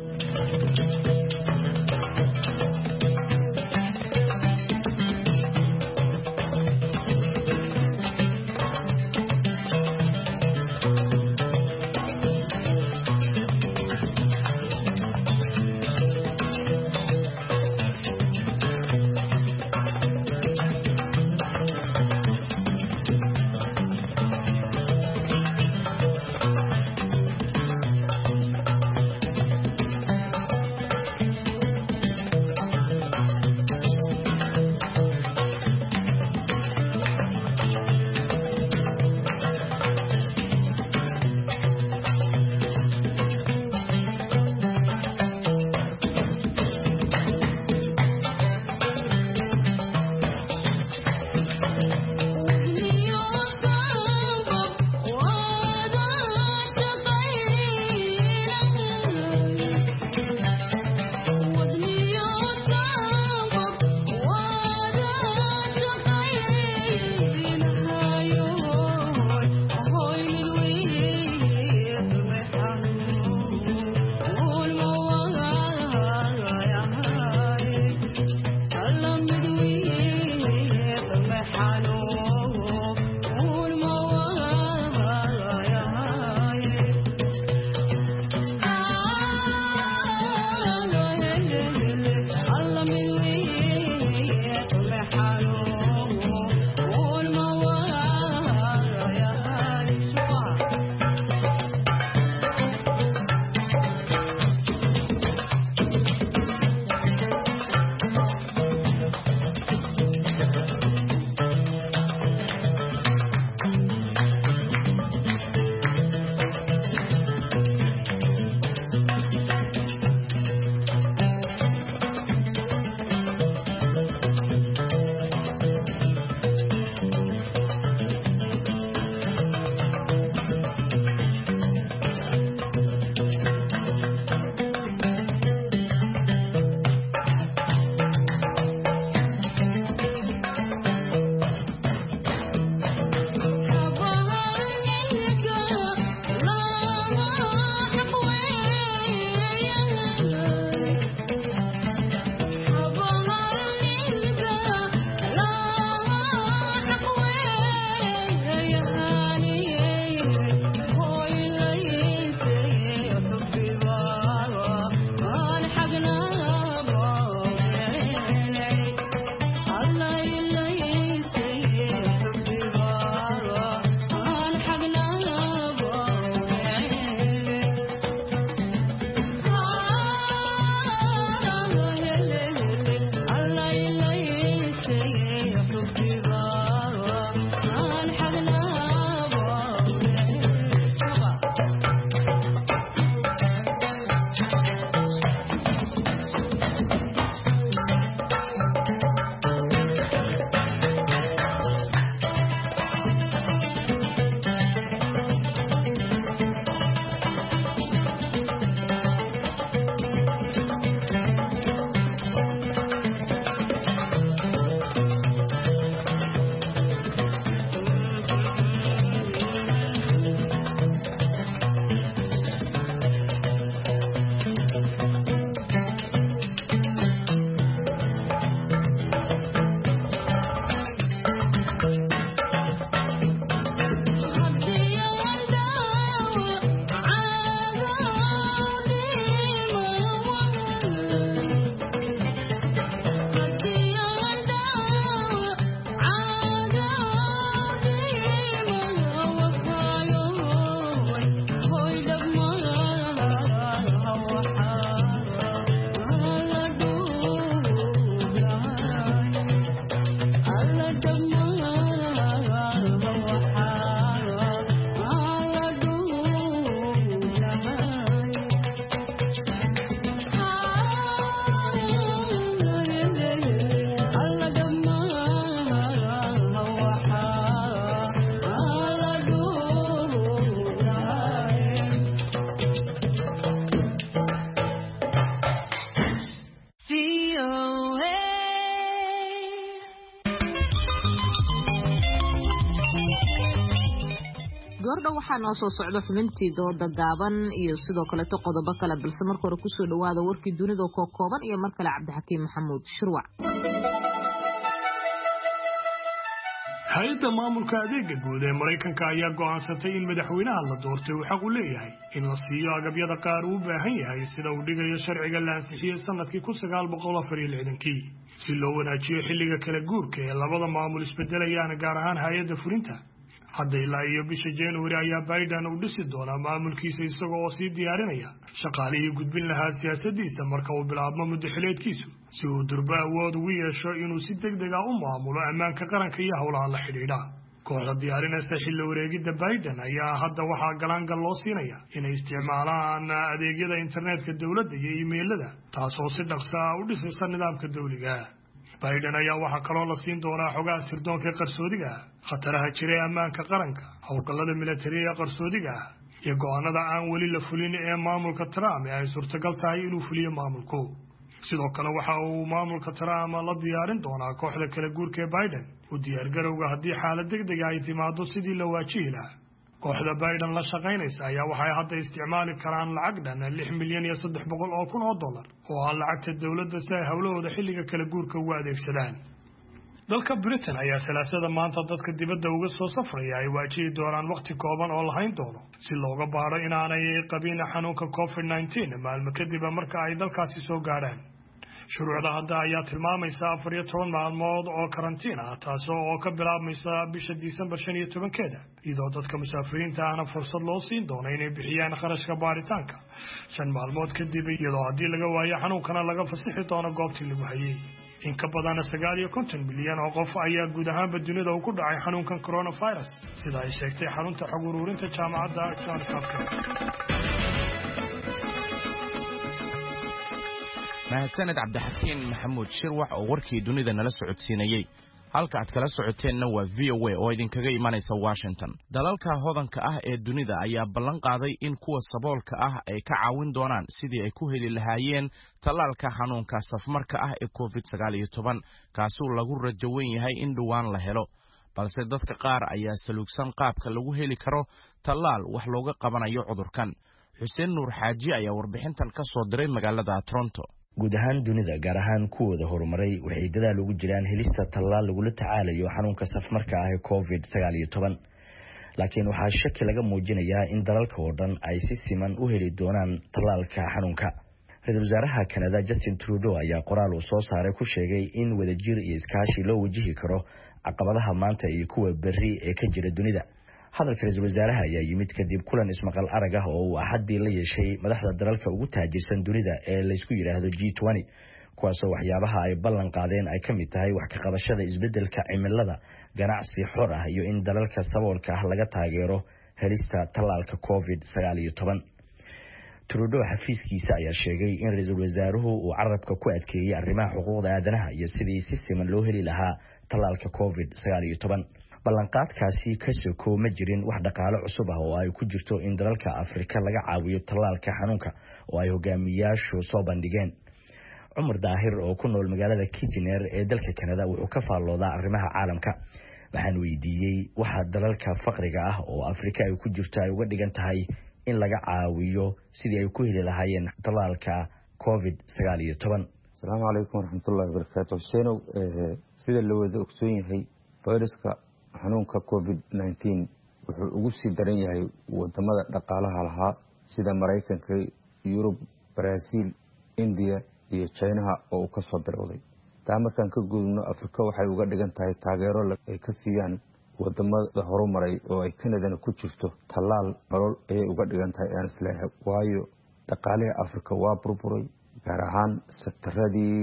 goordhow waxaa noo soo socda xubintii dooda gaaban iyo sidoo kaleeto qodobo kale balse marka hore kusoo dhawaada warkii dunida oo kooban iyo mar kale cabdixakiim maxamuud shirwac. hay-adda maamulka adeega guud ee Mareykanka ayaa go'aansatay in madaxweynaha la doortay uu xaq u leeyahay in la siiyo agabyada qaar uu u baahan yahay sida uu dhigayo sharciga la ansixiyay sanadkii 1964 si loo wanaajiyo xilliga kala guurka ee labada maamul isbedelayaan gaar ahaan hay-adda fulinta. hadda ilaa iyo bisha January ayaa Biden u dhisi doonaa maamulkiisa isagoo oo sii diyaarinaya shaqaalihii gudbin lahaa siyaasadiisa marka uu bilaabmo muddo xileedkiisu si uu durba awood ugu yeesho inuu si degdeg ah u maamulo ammaanka qaranka iyo howlaha la xidhiidha. kooxda diyaarinaysa xilli wareegidda Biden ayaa hadda waxaa galaangal loo siinaya inay isticmaalaan adeegyada internetka dowladda iyo iimaylada taasoo si dhaqso ah u dhisaysa nidaamka dawliga. Biden ayaa waxaa kaloo la siin doonaa xogaha sirdoonka qarsoodiga khataraha jira ammaanka qaranka howlgallada militariga qarsoodiga iyo go'aanada aan weli la fulin ee maamulka Trump ay suurtagal tahay inuu fuliyo maamulku. sidoo kale waxa uu maamulka Trump la diyaarin doonaa kooxda kala guurka ee Biden u diyaar garowga haddii xaalad degdeg ah ay timaado sidii la waajihi lahaa. kooxda Biden la shaqaynaysa ayaa waxay hadda isticmaali karaan lacag dhan $6.3 milyan oo ah lacagta dawladda si ay howlahooda xilliga kala guurka ugu adeegsadaan. dalka Britain ayaa salaasada maanta dadka dibadda uga soo safraya ay waajihi doonaan waqti kooban oo lahayn doono si looga baaro inaanay qabin xanuunka COVID-19 maalmo kadib marka ay dalkaasi soo gaaraan. shuruucda hadda ayaa tilmaamaysa 14 maalmood oo karantiin ah taasoo ka bilaabmaysa bisha December 15keeda iyadoo dadka musaafiriinta ahna fursad loo siin doono inay bixiyaan kharashka baaritaanka 5 maalmood kadib iyadoo haddii laga waayo xanuunkana laga fasixi doono goobtii lagu hayay. in ka badan 59 milyan oo qof ayaa guud ahaanba dunida ku dhacay xanuunkan coronavirus sida ay sheegtay xarunta xog ururinta jaamacadda Johns Hopkins. mahadsaned cabdixakiin maxamuud shirwax oo warkii dunida nala socodsiinayay. halka aad kala socoteenna waa VOA oo idinkaga imanaysa Washington. dalalka hodanka ah ee dunida ayaa ballan qaaday in kuwa saboolka ah ay ka caawin doonaan sidii ay ku heli lahaayeen tallaalka xanuunka safmarka ah ee COVID-19 kaasoo lagu rajo weyn yahay in dhawaan la helo. balse dadka qaar ayaa saluugsan qaabka lagu heli karo tallaal wax looga qabanayo cudurkan. Xuseen Nuur Xaaji ayaa warbixintan ka soo diray magaalada Toronto. guud ahaan dunida gaar ahaan kuwooda horumaray waxay dadaal ugu jiraan helista tallaal lagula tacaalayo xanuunka safmarka ah ee COVID-19 laakiin waxaa shaki laga muujinayaa in dalalka oo dhan ay si siman u heli doonaan tallaalka xanuunka. ra-iisul wasaaraha Canada Justin Trudeau ayaa qoraal uu soo saaray ku sheegay in wadajir iyo iskaashi loo wajihi karo caqabadaha maanta iyo kuwa berri ee ka jira dunida. hadalka ra-iisul wasaaraha ayaa yimid kadib kulan ismaqal arag ah oo uu axadii la yeeshay madaxda dalalka ugu taajirsan dunida ee la isku yiraahdo G20 kuwaasoo waxyaabaha ay ballan qaadeen ay kamid tahay wax ka qabashada isbedelka cimilada, ganacsi xor ah iyo in dalalka saboolka ah laga taageero helista tallaalka COVID-19. Trudeau xafiiskiisa ayaa sheegay in ra-iisul wasaaruhu uu carabka ku adkeeyay arrimaha xuquuqda aadanaha iyo sidii si siman loo heli lahaa tallaalka COVID-19. ballanqaadkaasi ka soko ma jirin wax dhaqaale cusub ah oo ay ku jirto in dalalka Afrika laga caawiyo tallaalka xanuunka oo ay hogaamiyaashu soo bandhigeen. Cumar Daahir oo ku nool magaalada Kitchener ee dalka Canada wuxuu ka faalloodaa arrimaha caalamka. waxaan weydiiyey waxa dalalka faqriga ah oo Afrika ay ku jirto ay uga dhigan tahay in laga caawiyo sidii ay ku heli lahaayeen tallaalka COVID-19. Assalaamu alaykum warahmatullahi wabarakatuh. Sheenow sida loo wada ogsoon yahay fayraska xanuunka COVID-19 wuxuu ugu sii daran yahay wadamada dhaqaalaha lahaa sida Mareykanka, Yurub, Brazil, India iyo China oo ka soo bilowday. taa markaan ka gudubno Afrika waxay uga dhigan tahay taageero ay ka siiyaan wadamada horumaray oo ay Canada ku jirto tallaal nolol ay uga dhigan tahay aan islaahay waayo dhaqaalaha Afrika waa burburay gaar ahaan sektoradii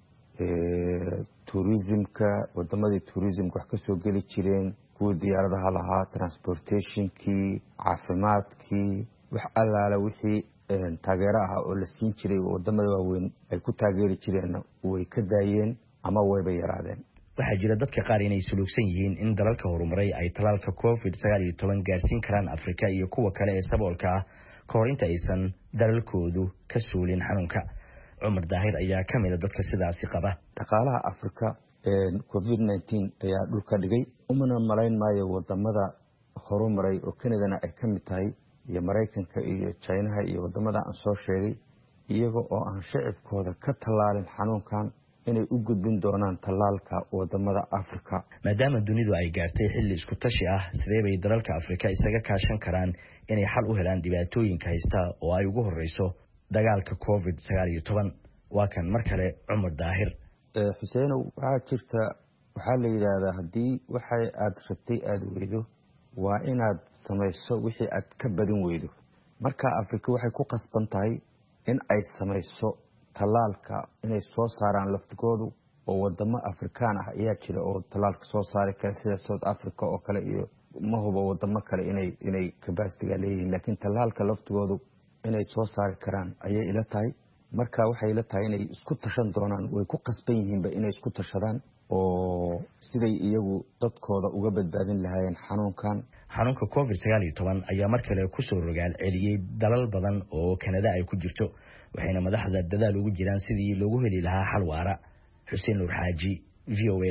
tourismka wadamadii tourismka wax ka soo gali jireen kuwa diyaaradaha lahaa transportationkii caafimaadkii wax allaala wixii taageero ah oo la siin jiray wadamada waaweyn ay ku taageeri jireen way ka daayeen ama wayba yaraadeen. waxaa jira dadka qaar inay suluugsan yihiin in dalalka horumaray ay tallaalka COVID-19 gaarsiin karaan Afrika iyo kuwa kale ee saboolka ah ka hor inta aysan dalalkoodu ka suulin xanuunka. Cumar Daahir ayaa ka mid ah dadka sidaasi qaba. dhaqaalaha Afrika COVID-19 ayaa dhulka dhigay umana malayn maayo wadamada horumaray oo Canadana ay ka mid tahay iyo Mareykanka iyo China iyo wadamada aan soo sheegay iyaga oo aan shacabkooda ka tallaalin xanuunkan inay u gudbin doonaan tallaalka wadamada Afrika. maadaama dunidu ay gaartay xilli isku tashi ah sidee bay dalalka Afrika isaga kaashan karaan inay xal u helaan dhibaatooyinka haysta oo ay ugu horeyso dagaalka COVID-19 waa kan mar kale Cumar Daahir. Xuseen waxaa jirta waxaa la yiraahdaa hadii waxa aad rabtay aad weydo waa inaad samayso wixii aad ka badin weydo. marka Afrika waxay ku qasban tahay in ay samayso tallaalka inay soo saaraan laftigoodu oo wadamo Afrikaan ah ayaa jira oo tallaalka soo saari kara sida South Africa oo kale iyo ma hubo wadamo kale inay capacity leeyihiin laakiin tallaalka laftigoodu inay soo saari karaan ayay ila tahay. marka waxay ila tahay inay isku tashan doonaan way ku qasban yihiin inay isku tashadaan oo siday iyagu dadkooda uga badbaadin lahaayeen xanuunka COVID-19 ayaa mar kale ku soo rogaal celiyay dalal badan oo Canada ay ku jirto waxayna madaxda dadaal ugu jiraan sidii loogu heli lahaa xal waara. Xuseen Nur Xaaji, VOA.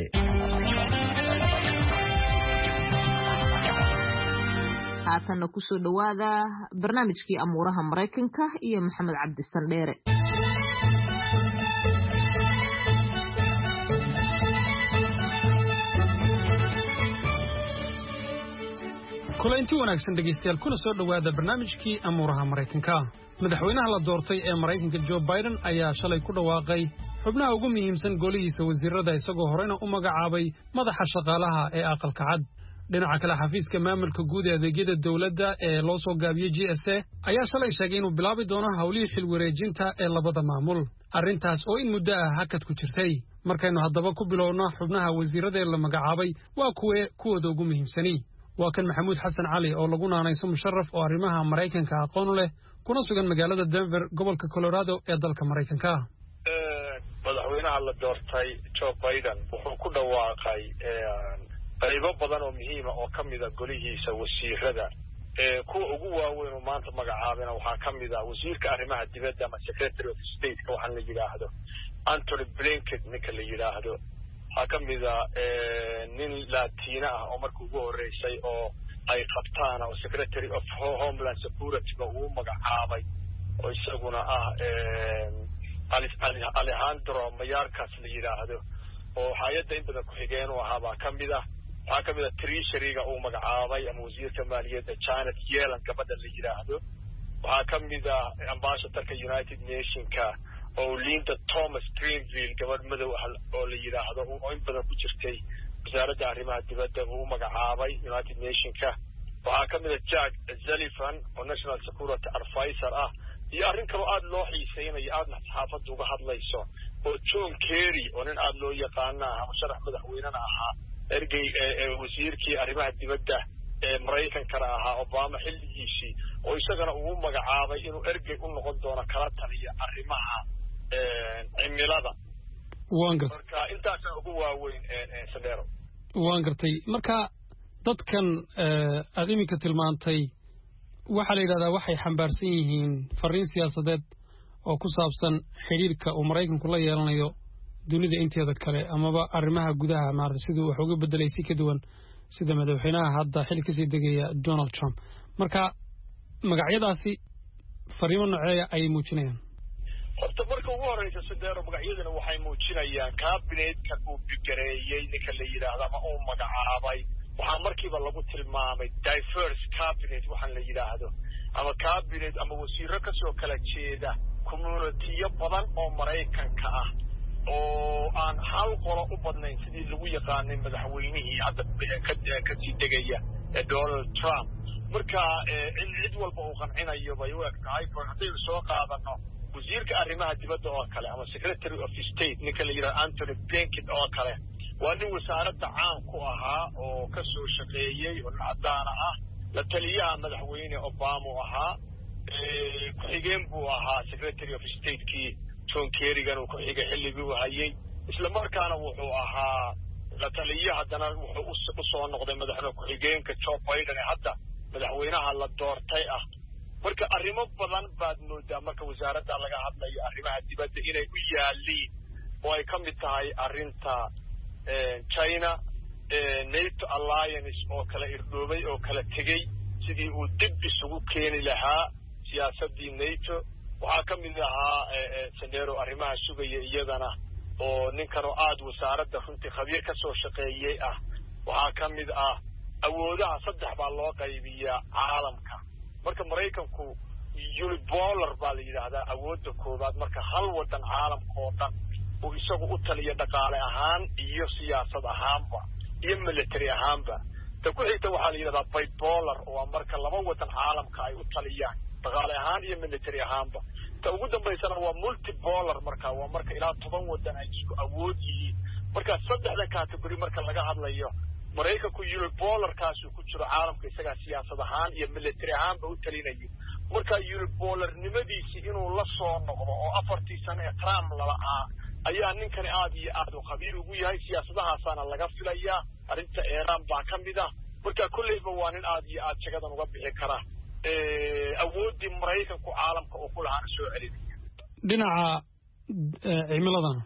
haatana ku soo dhawaada barnaamijkii amuuraha Mareykanka iyo Maxamed Cabdi Sandheere. kulanti wanaagsan dhageystayaal kuna soo dhawaada barnaamijkii amuuraha Mareykanka. madaxweynaha la doortay ee Mareykanka Joe Biden ayaa shalay ku dhawaaqay xubnaha ugu muhiimsan golihiisa wasiirada isagoo horeyna u magacaabay madaxa shaqaalaha ee aqalka cad. dhinaca kale xafiiska maamulka guud ee adeegyada dawladda ee loo soo gaabiyay GSA ayaa shalay sheegay inuu bilaabi doono hawlihii xil wareejinta ee labada maamul. arrintaas oo in muddo ah hakad ku jirtay. markaynu haddaba ku bilowno xubnaha wasiirada ee la magacaabay waa kuwooda ugu muhiimsani. waa kan Maxamuud Xasan Cali oo lagu naanayso musharraf oo arrimaha Mareykanka aqoon u leh kuna sugan magaalada Denver gobolka Colorado ee dalka Mareykanka. madaxweynaha la doortay Joe Biden wuxuu ku dhawaaqay qaybo badan oo muhiim ah oo kamid ah golihiisa wasiirada kuwa ugu waaweyn oo maanta magacaabana waxaa kamid ah wasiirka arrimaha dibadda ama Secretary of State waxaan la yiraahdo Anthony Blinken ninka la yiraahdo waxaa kamid ah nin Latina ah oo markii ugu horeysay oo ay qabtaan oo Secretary of Homeland Security uu magacaabay oo isaguna ah Alejandro Mayorkas la yiraahdo oo hay'adda in badan ku xigeen oo ahaa kamid ah waxaa kamid ah Treasury-ga uu magacaabay ama wasiirka maaliyadda Janet Yellen gabadha la yiraahdo waxaa kamid ah ambassadorka United Nations-ka oo Linda Thomas Greenfield gabadh madow ah oo la yiraahdo oo in badan ku jirtay wasaaradda arrimaha dibadda uu magacaabay United Nations-ka waxaa kamid ah Jack Sullivan oo National Security Advisor ah iyo arrin kale aad loo xiiseynayo aadna saxaafadda uga hadlayso oo John Kerry oo nin aad loo yaqaana ama sharax madaxweynena ahaa ergey wasiirkii arrimaha dibadda ee Mareykanka ahaa Obama xilligiisii oo isagana uu magacaabay inuu ergey u noqon doono kala taliya arrimaha cimilada. marka intaas ugu waaweyn Sandero. waan gartay marka dadkan aad iminka tilmaantay waxaa la yidhahdaa waxay xambaarsan yihiin fariin siyaasadeed oo ku saabsan xiriirka uu Mareykanku la yeelanayo dunida inteeda kale amaba arrimaha gudaha maarta sidoo wax uga bedelay si ka duwan sida madaxweynaha hadda xil ka sii degaya Donald Trump. marka magacyadaasi fariimo noocee ay muujinayaan? horta marka ugu horeysa Sandero magacyadana waxay muujinayaan cabinet-ka uu bigareeyay ninka la yiraahdo ama uu magacaabay waxaa markiiba lagu tilmaamay diverse cabinet waxaan la yiraahdo ama cabinet ama wasiiro ka soo kala jeeda community badan oo Mareykanka ah oo aan hal qolo u badnayn sidii lagu yaqaanay madaxweynihii hadda ka sii degaya Donald Trump. marka cid walba uu qancinayo bay u egtahay haddii soo qaadano wasiirka arrimaha dibadda oo kale ama Secretary of State ninka la yiraahdo Anthony Blinken oo kale waa nin wasaaradda caan ku ahaa oo ka soo shaqeeyay oo cadaan ah la taliyaha madaxweyne Obama ahaa ku-xigeen buu ahaa Secretary of State-kii John Kerry-gan uu ku-xigay xilligii uu hayay isla markaana wuxuu ahaa la taliyaha haddana wuxuu u soo noqday madaxweyne ku-xigeenka Joe Biden ee hadda madaxweynaha la doortay ah. marka arrimo badan baad moodaa marka wasaaradda laga hadlayo arrimaha dibadda inay u yaaliin oo ay ka mid tahay arrinta China NATO alliance oo kala irdhoobay oo kala tegey sidii uu dib isugu keeni lahaa siyaasaddii NATO waxaa ka mid ahaa sandero arrimaha sugaya iyadana oo ninkan oo aad wasaaradda runtii khabiir ka soo shaqeeyey ah waxaa ka mid ah awoodaha 3 baa loo qaybiyaa caalamka marka Mareykanku unipolar baa la yiraahdaa awoodda koobaad marka hal wadan caalamka oo dhan uu isagu u taliyo dhaqaale ahaan iyo siyaasad ahaanba iyo military ahaanba ta ku xigta waxaa la yiraahdaa bipolar oo marka laba wadan caalamka ay u taliyaan dhaqaale ahaan iyo military ahaanba ta ugu dambeysana waa multipolar marka waa marka ilaa 10 wadan ay isku awood yihiin marka 3 category marka laga hadlayo Mareykanku unipolar kaasuu ku jiro caalamka isaga siyaasad ahaan iyo military ahaanba u talinayo marka unipolar nimadiisi inuu la soo noqdo oo 4 sano ee Trump lala ayaa ninkan aad iyo aad u khabiir ugu yahay siyaasadahaasana laga filayaa arrinta Iran baa ka mid ah marka kullayba waa nin aad iyo aad jagadan uga bixi kara awoodii Mareykanku caalamka oo kula aan soo celinaya dhinaca cimiladana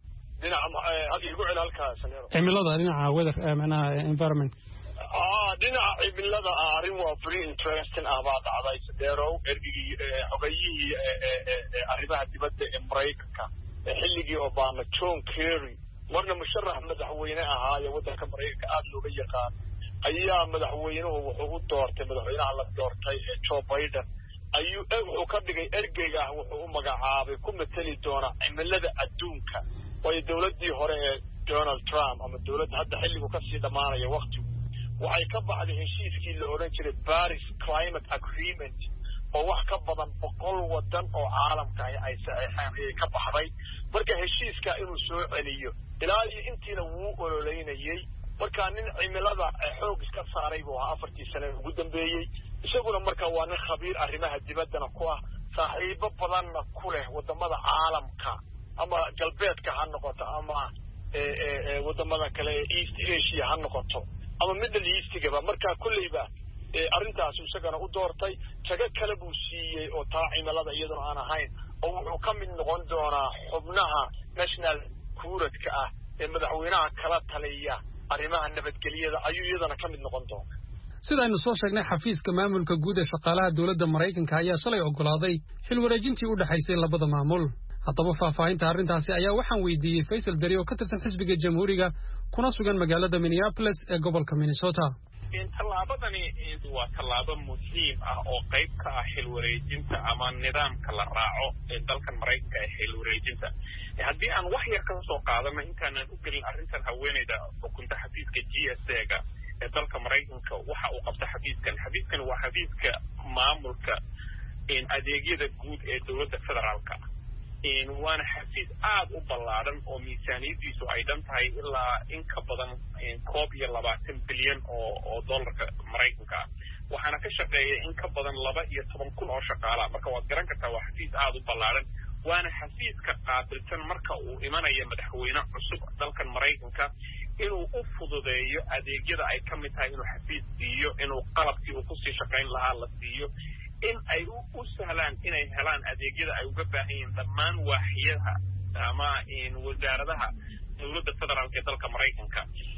هذه يقول لك cimilada dhinaca weather macnaha environment dhinaca cimilada arrin waa very interesting baa dhacday sadeerow ergigii xogayihii arrimaha dibadda ee Mareykanka xilligii Obama John Kerry marna musharax madaxweyne ahaa ee waddanka Mareykanka aad looga yaqaan ayaa madaxweynuhu wuxuu u doortay madaxweynaha la doortay Joe Biden ayuu wuxuu ka dhigay ergeyga wuxuu u magacaabay ku matali doona cimilada adduunka way dawladii hore ee Donald Trump ama dawladda hadda xilligu ka sii dhamaanaya waqtigu waxay ka baxday heshiiskii la oran jiray Paris Climate Agreement oo wax ka badan 100 wadan oo caalamka ay saxeexeen ka baxday marka heshiiska inuu soo celiyo ilaa intiina wuu ololeynayay marka nin cimilada xoog iska saaray buu 4 sano ugu dambeeyay isaguna marka waa nin khabiir arrimaha dibaddana ku ah saaxiibo badanna ku leh wadamada caalamka ama galbeedka ha noqoto ama wadamada kale ee East Asia ha noqoto ama Middle East-gaba marka kullayba arrintaas isagana u doortay taga kale buu siiyay oo taa cimilada iyadoo aan ahayn oo wuxuu ka mid noqon doonaa xubnaha national kuuradka ah ee madaxweynaha kala taliya arrimaha nabadgelyada ayuu iyadana ka mid noqon doonaa sidaynu soo sheegnay xafiiska maamulka guud ee shaqaalaha dawladda Mareykanka ayaa shalay ogolaaday xil wareejintii u dhaxaysay labada maamul haddaba faahfaahinta arrintaasi ayaa waxaan weydiiyey Faisal Dari oo ka tirsan xisbiga jamhuuriga kuna sugan magaalada Minneapolis ee gobolka Minnesota tallaabadani waa tallaabo muhiim ah oo qayb ka ah xil wareejinta ama nidaamka la raaco ee dalkan Mareykanka ee xil wareejinta haddii aan wax yar ka soo qaadano intaanan u gelin arrintan haweeneyda xukunta xafiiska GSA-ga ee dalka Mareykanka waxa uu qabta xafiiskan waa xafiiska maamulka adeegyada guud ee dawladda federaalka waana xafiis aad u ballaaran oo miisaaniyadiisu ay dhan tahay ilaa in ka badan 21 bilyan oo dollarka Mareykanka waxaana ka shaqeeya in ka badan 12,000 oo shaqaale marka waad garan kartaa waa xafiis aad u ballaaran waana xafiiska qaabilsan marka uu imanayo madaxweyne cusub dalkan Mareykanka inuu u fududeeyo adeegyada ay ka mid tahay inuu xafiis siiyo inuu qalabkii uu ku sii shaqayn lahaa la siiyo in ay u sahlaan inay helaan adeegyada ay uga baahan yihiin dhammaan waaxyadaha ama wasaaradaha dawladda federaalka ee dalka Mareykanka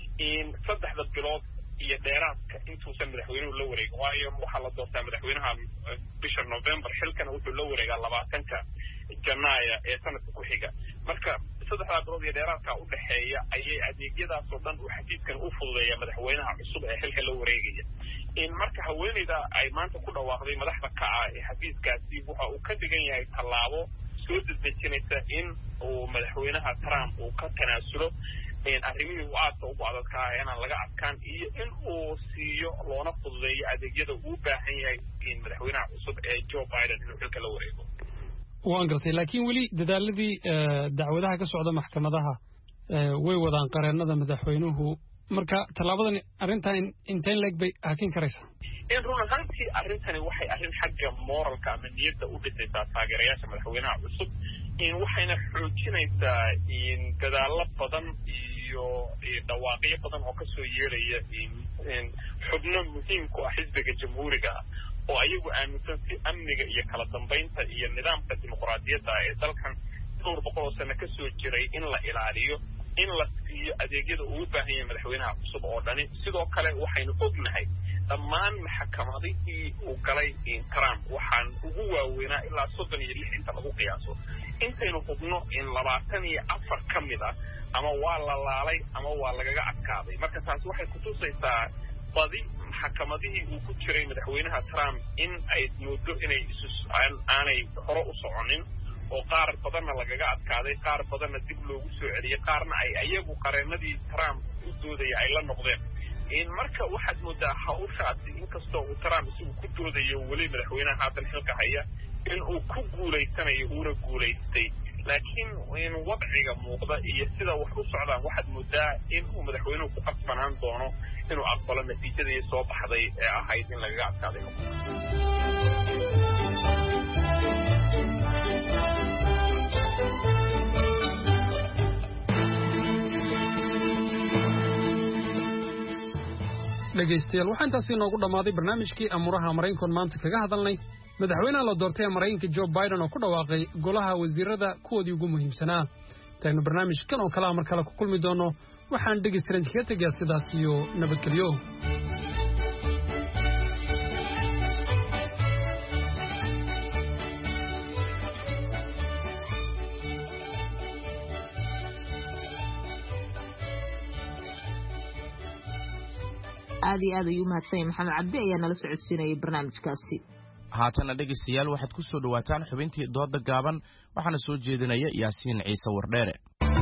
3 bilood iyo dheeraadka intuusan madaxweynuhu la wareegin waayo waxaa la doortaa madaxweynaha bisha November xilkana wuxuu la wareegaa 20 Janaayo ee sanadka ku xiga marka 3 bilood iyo dheeraadka u dhaxeeya ayay adeegyadaas oo dhan uu xafiiskan u fududeeyaa madaxweynaha cusub ee xilka la wareegaya marka haweeneyda ay maanta ku dhawaaqday madaxda ka ah ee xafiiskaasi waxa uu ka dhigan yahay tallaabo soo dedejinaysa in uu madaxweynaha Trump uu ka tanaasulo arrimihii uu aadka ugu adadka ah inaan laga adkaan iyo in uu siiyo loona fududeeyo adeegyada uu baahan yahay madaxweynaha cusub ee Joe Biden inuu xilka la wareego waan gartay laakiin weli dadaaladii dacwadaha ka socda maxkamadaha way wadaan qareennada madaxweynuhu marka tallaabadan arrintan inteen leeg bay hakin karaysaa run ahaantii arrintani waxay arrin xagga moralka ama niyadda u dhisaysaa taageerayaasha madaxweynaha cusub waxayna xoojinaysaa dadaallo badan iyo dhawaaqyo badan oo ka soo yeelaya xubno muhiim ku ah xisbiga jamhuuriga oo ayagu aaminsan si amniga iyo kala dambeynta iyo nidaamka dimuqraadiyadda ee dalkan 200 sano ka soo jiray in la ilaaliyo in la siiyo adeegyada uu u baahan yahay madaxweynaha cusub oo dhani sidoo kale waxaynu ognahay dhammaan maxkamadihii uu galay Trump waxaan ugu waaweynaa ilaa 36 inta lagu qiyaaso intaynu hubno in 24 ka mid ah ama waa la laalay ama waa lagaga adkaaday marka taas waxay ku tusaysaa badi maxkamadihii uu ku jiray madaxweynaha Trump in ay moodo inay aanay hore u soconin oo qaar badanna lagaga adkaaday qaar badanna dib loogu soo celiyay qaarna ay ayagu qareenadii Trump u doodayay ay la noqdeen in marka waxaad moodaa hawshaasi inkastoo uu Trump isagu ku doodayo weli madaxweynaha haatan xilka haya in uu ku guulaysanayo uuna guulaystay laakiin in wadciga muuqda iyo sida wax u socdaan waxaad moodaa in uu madaxweynuhu ku qasbanaan doono inuu aqbalo natiijadii soo baxday ee ahayd in lagaga adkaaday dhegaystayaal waxaa intaasi inoogu dhammaaday barnaamijkii amuuraha maraykanka maanta kaga hadalnay madaxweynaha la doortay ee maraykanka Joe Biden oo ku dhawaaqay golaha wasiirada kuwoodii ugu muhiimsanaa taynu barnaamijkan oo kale mar kale ku kulmi doono waxaan dhegaystayaal kaga tegayaa sidaas iyo nabadgelyo aad iyo aad ayuu mahadsan maxamed cabdi ayaa nala socodsiinayay barnaamijkaasi haatana dhegaystayaal waxaad ku soo dhawaataan xubintii dooda gaaban waxaana soo jeedinaya Yaasiin Ciise Wardheere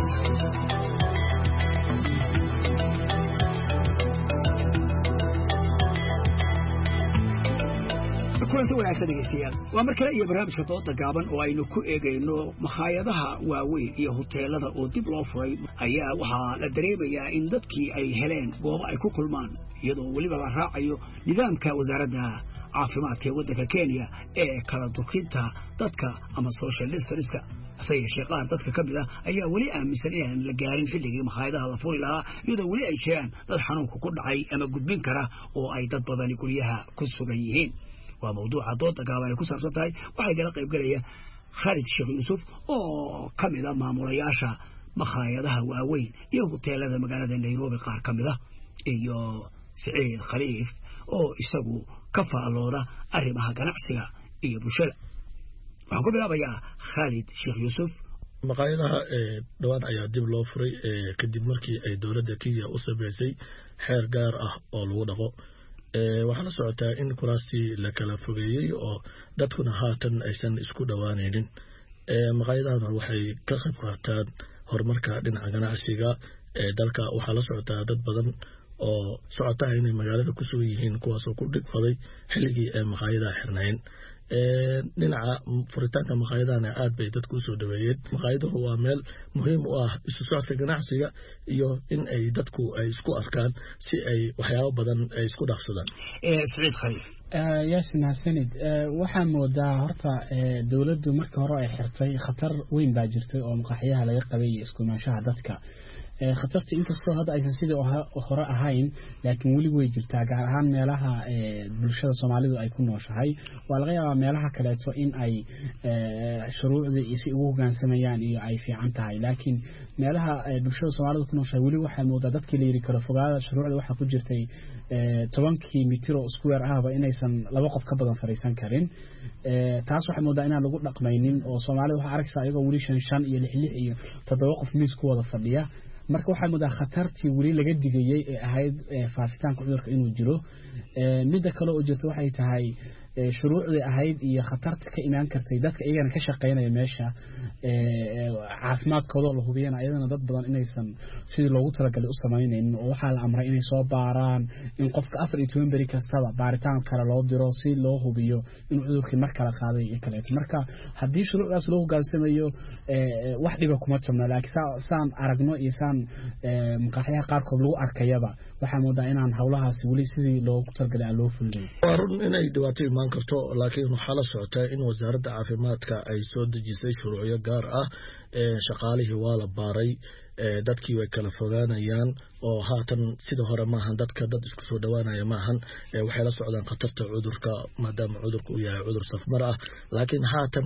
kulanti wanaagsan dhegaystayaal waa mar kale iyo barnaamijka dooda gaaban oo aynu ku eegayno makhaayadaha waaweyn iyo hoteelada oo dib loo furay ayaa waxaa la dareemayaa in dadkii ay heleen goobo ay ku kulmaan iyadoo weliba la raacayo nidaamka wasaaradda caafimaadka ee waddanka Kenya ee kala durkinta dadka ama social distanceka hase yeeshee qaar dadka ka mid ah ayaa weli aaminsan inaan la gaarin xilligii makhaayadaha la furi lahaa iyadoo weli ay jiraan dad xanuunka ku dhacay ama gudbin kara oo ay dad badani guryaha ku sugan yihiin waa mawduuca dooda gaaban ay ku saabsan tahay waxay kala qayb galaya Khalid Sheekh Yusuf oo ka mid ah maamulayaasha makhaayadaha waaweyn iyo hoteelada magaalada Nairobi qaar ka mid ah iyo Saciid Khaliif oo isagu ka faalooda arrimaha ganacsiga iyo bulshada waxaan ku bilaabayaa Khalid Sheekh Yusuf maqaayadaha dhawaan ayaa dib loo furay kadib markii ay dawladda Kenya u sameysay xeer gaar ah oo lagu dhaqo waxaa la socotaa in kuraastii la kala fogeeyey oo dadkuna haatan aysan isku dhawaanaynin maqaayadahana waxay ka qayb qaataan horumarka dhinaca ganacsiga dalka waxaa la socotaa dad badan oo socotaa inay magaalada ku sugan yihiin kuwaasoo ku dhigfaday xilligii ay maqaayadaha xirnayn dhinaca furitaanka maqaayadahana aad bay dadku usoo dhaweeyeen maqaayaduhu waa meel muhiim u ah isu socodka ganacsiga iyo in ay dadku ay isku arkaan si ay waxyaabo badan ay isku dhaafsadaan Saciid Khaliif Yaasin Hasanid waxaan moodaa horta dawladdu markii hore ay xirtay khatar weyn baa jirtay oo maqaaxiyaha laga qabay isku maanshaha dadka khatarta inkastoo hadda aysan sidii hore ahayn laakiin weli way jirtaa gaar ahaan meelaha bulshada Soomaalidu ay ku nooshahay waa laga yaabaa meelaha kaleeto in ay shuruucda si ugu hoggaansamayaan iyo ay fiican tahay laakiin meelaha bulshada Soomaalidu ku nooshahay weli waxay moodaa dadkii la yiri karo fogaada shuruucda waxa ku jirtay 10 mitir oo square ahba inaysan laba qof ka badan fariisan karin taas waxay moodaa inaan lagu dhaqmaynin oo Soomaalidu waxa aragtaa ayagoo weli 5 iyo 6 iyo 7 qof miis ku wada fadhiya marka waxay moodaa khatartii weli laga digayay ee ahayd faafitaanka cudurka inuu jiro mid kale oo jirta waxay tahay shuruucdii ahayd iyo khatarta ka imaan kartay dadka iyagana ka shaqeynaya meesha caafimaadkooda la hubiyana ayadana dad badan inaysan sidii loogu talagalay u sameynaynin oo waxaa la amray inay soo baaraan in qofka 14 beri kastaba baaritaan kale loo diro si loo hubiyo in cudurkii mar kale qaaday iyo kale marka haddii shuruucdaas loo hoggaansameeyo wax dhiba kuma jirna laakiin saan aragno iyo saan maqaaxiyaha qaarkood lagu arkayaba waxaa moodaa inaan hawlahaasi weli sidii loogu talagalay aan loo fulin waa run inay dhibaato imaan karto laakiin waxaa la socotaa in wasaaradda caafimaadka ay soo dejisay shuruucyo gaar ah shaqaalihii waa la baaray dadkii way kala fogaanayaan oo haatan sida hore maahan dadka dad isku soo dhawaanaya maahan waxay la socdaan khatarta cudurka maadaama cudurka uu yahay cudur safmar ah laakiin haatan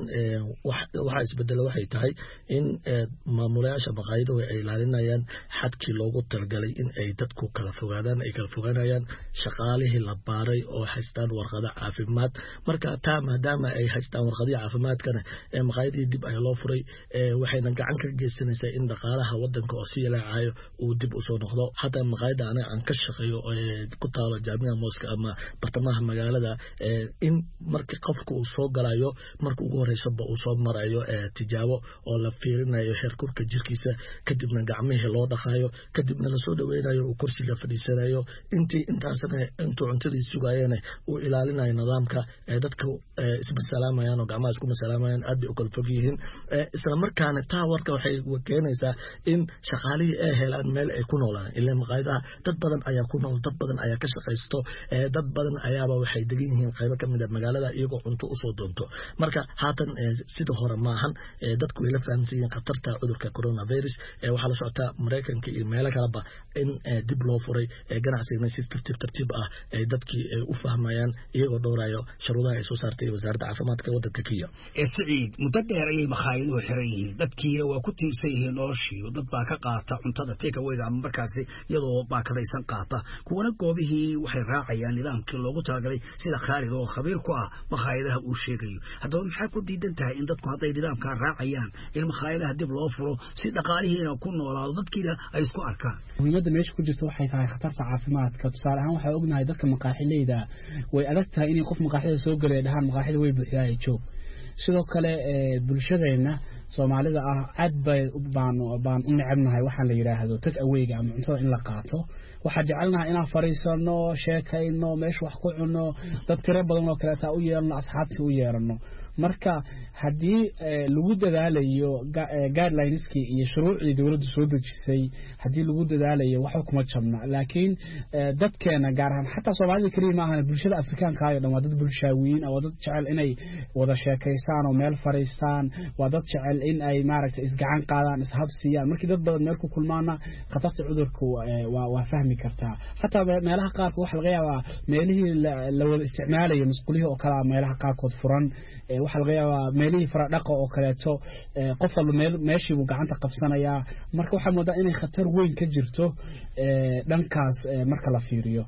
waxa isbedela waxay tahay in maamulayaasha maqaayadaha ay ilaalinayaan xadkii loogu talagalay in ay dadku kala fogaadaan ay kala fogaanayaan shaqaalihii la baaray oo haystaan warqado caafimaad marka taa maadaama ay haystaan warqadihii caafimaadkana maqaayadihii dib ayaa loo furay waxayna gacan ka geysanaysaa in dhaqaalaha wadanka oo si yalaacayo uu dib usoo noqdo hataa maqaayada aniga aan ka shaqeeyo ku taalo jaamica mooska ama bartamaha magaalada in markii qofka uu soo galayo marka ugu horeysaba uu soo marayo tijaabo oo la fiirinayo heerkulka jirkiisa kadibna gacmihii loo dhaqayo kadibna lasoo dhaweynayo uu kursiga fadhiisanayo intaasna intuu cuntadii sugayana uu ilaalinayo nidaamka dadka isma salaamayaan oo gacmaha iskuma salaamayaan aad bay u kala fog yihiin isla markaana taa warka waxay keenaysaa in shaqaalihii ay helaan meel ay ku noolaan ilaa maqaayadaha dad badan ayaa ku nool dad badan ayaa ka shaqaysto dad badan ayaaba waxay degan yihiin qaybo ka mid ah magaalada iyagoo cunto usoo doonto marka haatan sida hore maahan dadku way la fahamsan yihiin khatarta cudurka coronavirus waxaa la socotaa maraykanka iyo meelo kaleba in dib loo furay ganacsigana si tartiib ah ay dadkii u fahmayaan iyagoo dhowrayo shuruudaha ay soo saartay wasaaradda caafimaadka waddanka Kenya Siciid muddo dheer ayay maqaayaduhu xiran yihiin dadkii waa ku tiirsan yihiin noloshii dad baa ka qaata cuntada take away ama markaasi iyadoo baakadaysan qaata kuwana goobihii waxay raacayaan nidaamkii loogu talagalay sida Khalid oo khabiir ku ah maqaayadaha uu sheegayo haddaba maxay ku diidan tahay in dadku hadday nidaamka raacayaan in maqaayadaha dib loo furo si dhaqaalihiina ku noolaado dadkiina ay isku arkaan muhiimadda meesha ku jirta waxay tahay khatarta caafimaadka tusaale ahaan waxaa ognahay dadka maqaaxileyda way adag tahay in qof maqaaxida soo galay dhahaan maqaaxida way buuxiyay joog sidoo kale bulshadeena Soomaalida ah aad bay baan u necebnahay waxa la yiraahdo tag awayga ama cuntada in la qaato waxa jecelnahay inaan fariisano sheekayno meesha wax ku cuno dad tiro badan oo kale taa u yeelno asxaabtii u yeerano marka hadii lagu dadaalayo guidelines-ki iyo shuruucii dawladdu soo dejisay hadii lagu dadaalayo wax kuma jabna laakiin dadkeena gaar ahaan xataa Soomaalida kaliya ma aha bulshada Afrikaanka ah oo dad bulshaawiin oo dad jecel inay wada sheekaystaan oo meel fariistaan waa dad jecel in ay maaragtay isgacan qaadaan ishabsiyaan markii dad badan meel ku kulmaana khatarta cudurku waa fahmi kartaa hatta meelaha qaar waxa laga yaabaa meelihii la wada isticmaalayo masquulihii oo kala meelaha qaarkood furan waxa laga yaabaa meelihii faradhaqa oo kaleeto qof walba meeshii uu gacanta qabsanaya marka waxa moodaa inay khatar weyn ka jirto dhankaas marka la fiiriyo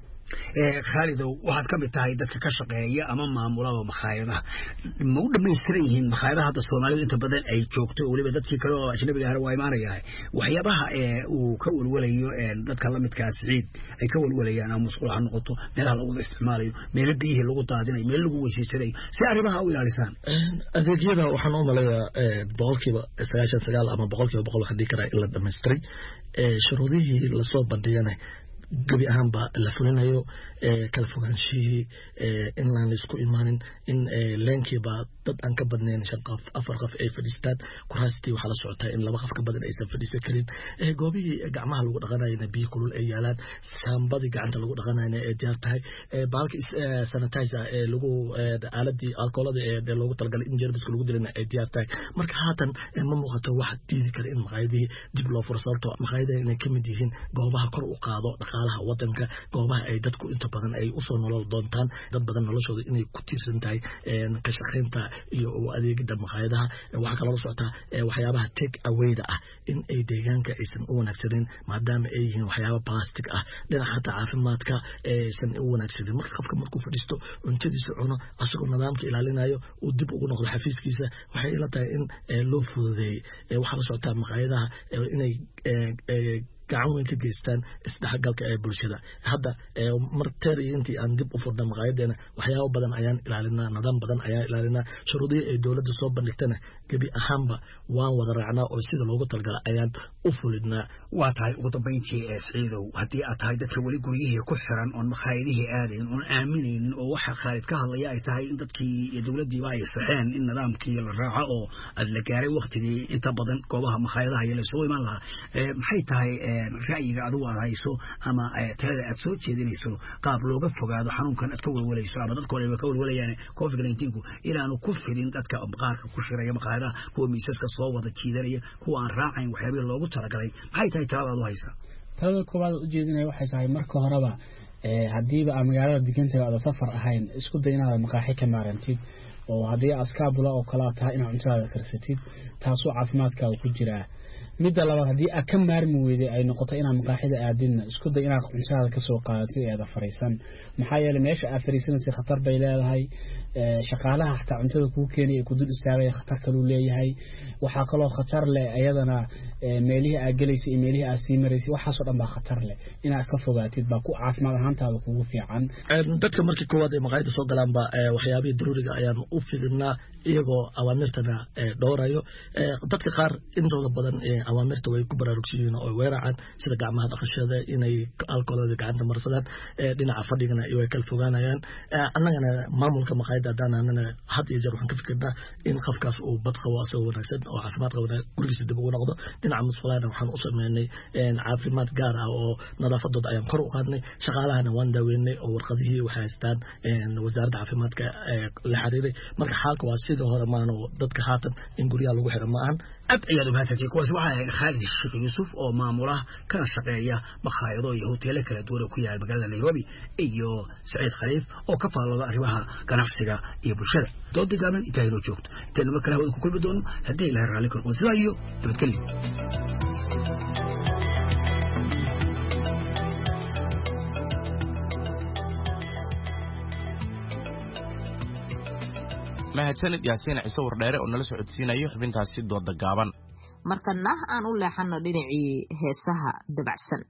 Khalid waxaad ka mid tahay dadka ka shaqeeya ama maamulada maqaayadaha ma u dhameystiran yihiin maqaayadaha hadda Soomaalidu inta badan ay joogto waliba dadkii kale oo ajnabiga ah waa imaanayaan waxyaabaha uu ka walwalayo dadka la midka Siciid ay ka walwalayaan ama mas'uul ha noqoto meelaha lagu isticmaalayo meel biyihii lagu daadinayo meel lagu weysiisanayo si arrimaha u ilaalisaan adeegyada waxaan u maleeyaa boqolkiiba 99 ama boqolkiiba 100 hadii kara in la dhameystiray shuruudihii la soo bandhigay gabi ahaan ba la fulinayo kala fogaanshihii in laan isku imaanin in leenkii ba dad aan ka badnayn 5 qof 4 qof ay fadhiistaan kuraastii waxa la socotaa in 2 qof ka badan aysan fadhiisan karin goobihii gacmaha lagu dhaqanayo biyo kulul ay yaalaan saambadii gacanta lagu dhaqanayo ay diyaar tahay baalki sanitizer lagu aaladii alkoolada ee loogu talagalay in jeermiska lagu dilana ay diyaar tahay marka haatan ma muuqato wax diidi kara in maqaayadii dib loo fursato maqaayadaha inay kamid yihiin goobaha kor u qaado dhaqaalaha wadanka goobaha ay dadku inta badan ay u soo nolol doontaan dad badan noloshooda inay ku tiirsan tahay ka shaqeynta iyo adeegida maqaayadaha waxa kale oo socota waxyaabaha take away-da ah in ay deegaanka aysan u wanaagsanin maadaama ay yihiin waxyaabo plastic ah dhinaca caafimaadka aysan u wanaagsanin marka qofka markuu fadhiisto cuntadiisa cuno asagoo nidaamka ilaalinayo uu dib ugu noqdo xafiiskiisa waxay ila tahay in loo fududeeyo waxa la socota maqaayadaha inay gacan weyn ka geystaan isdhexgalka ee bulshada hadda marteer intii aan dib u furnay maqaayadeena waxyaabo badan ayaan ilaalinaa nidaam badan ayaan ilaalinaa shuruudihii ay dawladda soo bandhigtana gabi ahaanba waan wada raacnaa oo sida loogu talgalay ayaan u fulinaa waa tahay ugu dambeyntii Siciidow haddii aad tahay dadka weli guryihii ku xiran oon maqaayadihii aadayn oon aaminaynin oo waxa Khalid ka hadlaya ay tahay in dadkii iyo dawladdiiba ay saxeen in nidaamkii la raaco oo aad la gaaray waqtigii inta badan goobaha maqaayadaha iyo la soo imaan lahaa maxay tahay ra'yiga adigu aad hayso ama talada aad soo jeedinayso qaab looga fogaado xanuunkan aad ka walwalayso ama dadka waliba ka walwalayaan COVID-19 inaanu ku fidin dadka qaarka ku shiraya maqaayadaha kuwa miisaska soo wada jiidanaya kuwa aan raacayn waxyaabihii loogu talagalay maxay tahay talada aad u haysaa talada koowaad u jeedinaya waxay tahay marka horeba haddiiba aan magaalada degantahay aada safar ahayn isku day inaad maqaaxi ka maarantid oo haddii askaabula oo kala tahay inaad cuntada karsatid taasoo caafimaadkaaga ku jiraa midda labaad haddii aad ka maarmi weyday ay noqoto inaad maqaaxida aadinna isku day inaad cuntada ka soo qaadatid eeda fariisan maxaa yeelay meesha aad fariisanaysa khatar bay leedahay shaqaalaha xataa cuntada kuu keenay ku dul istaagaya khatar kaluu leeyahay waxaa kaloo khatar leh ayadana meelihii aad gelaysay iyo meelihii aad sii maraysay waxaasoo dhan baa khatar leh inaad ka fogaatid baa ku caafimaad ahaantaada kugu fiican dadka markii koowaad ee maqaayada soo galaanba waxyaabihii daruuriga ayaan u fidinaa iyagoo awaamirtana dhowrayo dadka qaar intooda badan awaamirta way ku baraarugsan yihiin oo weeraraan sida gacmaha dhaqashada inay alkoolada gacanta marsadaan dhinaca fadhigana way kala fogaanayaan annagana maamulka maqaayada haddaanana had iyo jeer waxaan ka fikirnaa in qofkaas uu bad qabo asagoo wanaagsan oo caafimaad qabana gurigiisa dib ugu noqdo dhinaca musqulaana waxaan u sameynay caafimaad gaar ah oo nadaafadooda ayaan kor u qaadnay shaqaalahana waan daaweynay oo warqadihii waxay haystaan wasaaradda caafimaadka la xiriiray marka xaalka waa sidii hore maano dadka haatan in guryaha lagu xiro ma ahan aad ayaad umahadsantay kuwaasi waxaa ahayd Khalid Sheekh Yuusuf oo maamulaha kana shaqeeya maqaayado iyo hoteelo kala duwan oo ku yaal magaalada Nairobi iyo Saciid Khaliif oo ka faallooda arrimaha ganacsiga iyo bulshada dood gaaban intaaynu joogto intaanu markale hawada ku kulmi doono haddii ilaahay raalli ka noqdo sidaa iyo nabadgelyo mahadsanid yaasiin ciise wardheere oo nala socodsiinayo xubintaasi dooda gaaban markana aan u leexano dhinacii heesaha dabacsan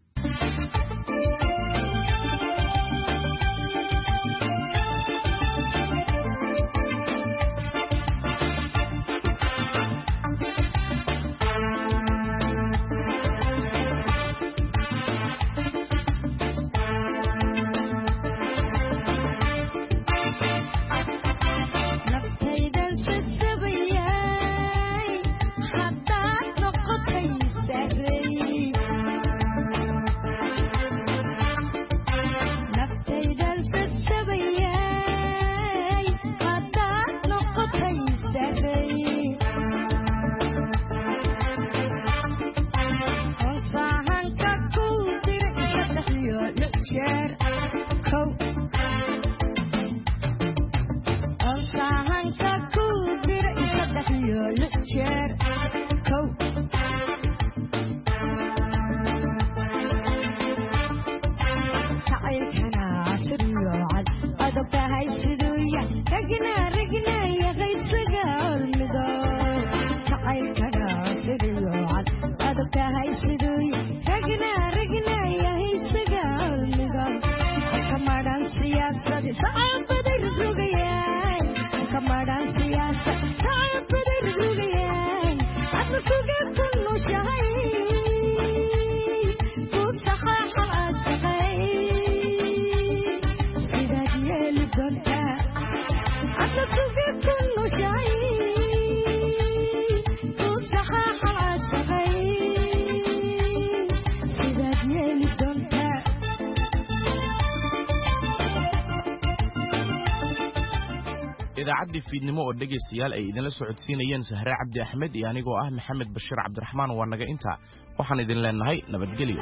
idaacadii fiidnimo oo dhegaystayaal ay idinla socodsiinayeen Sahre Cabdi Axmed iyo anigoo ah Maxamed Bashiir Cabdiraxmaan waa naga inta waxaan idin leenahay nabadgelyo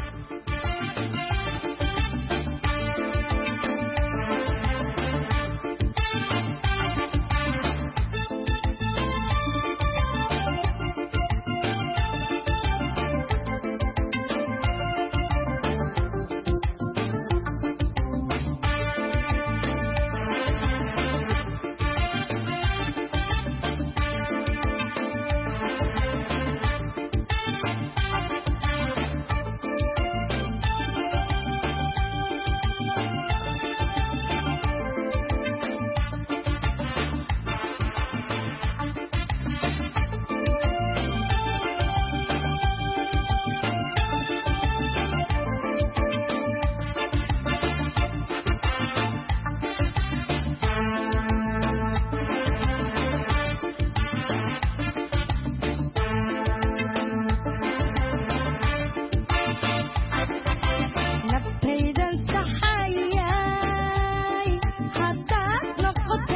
noqotay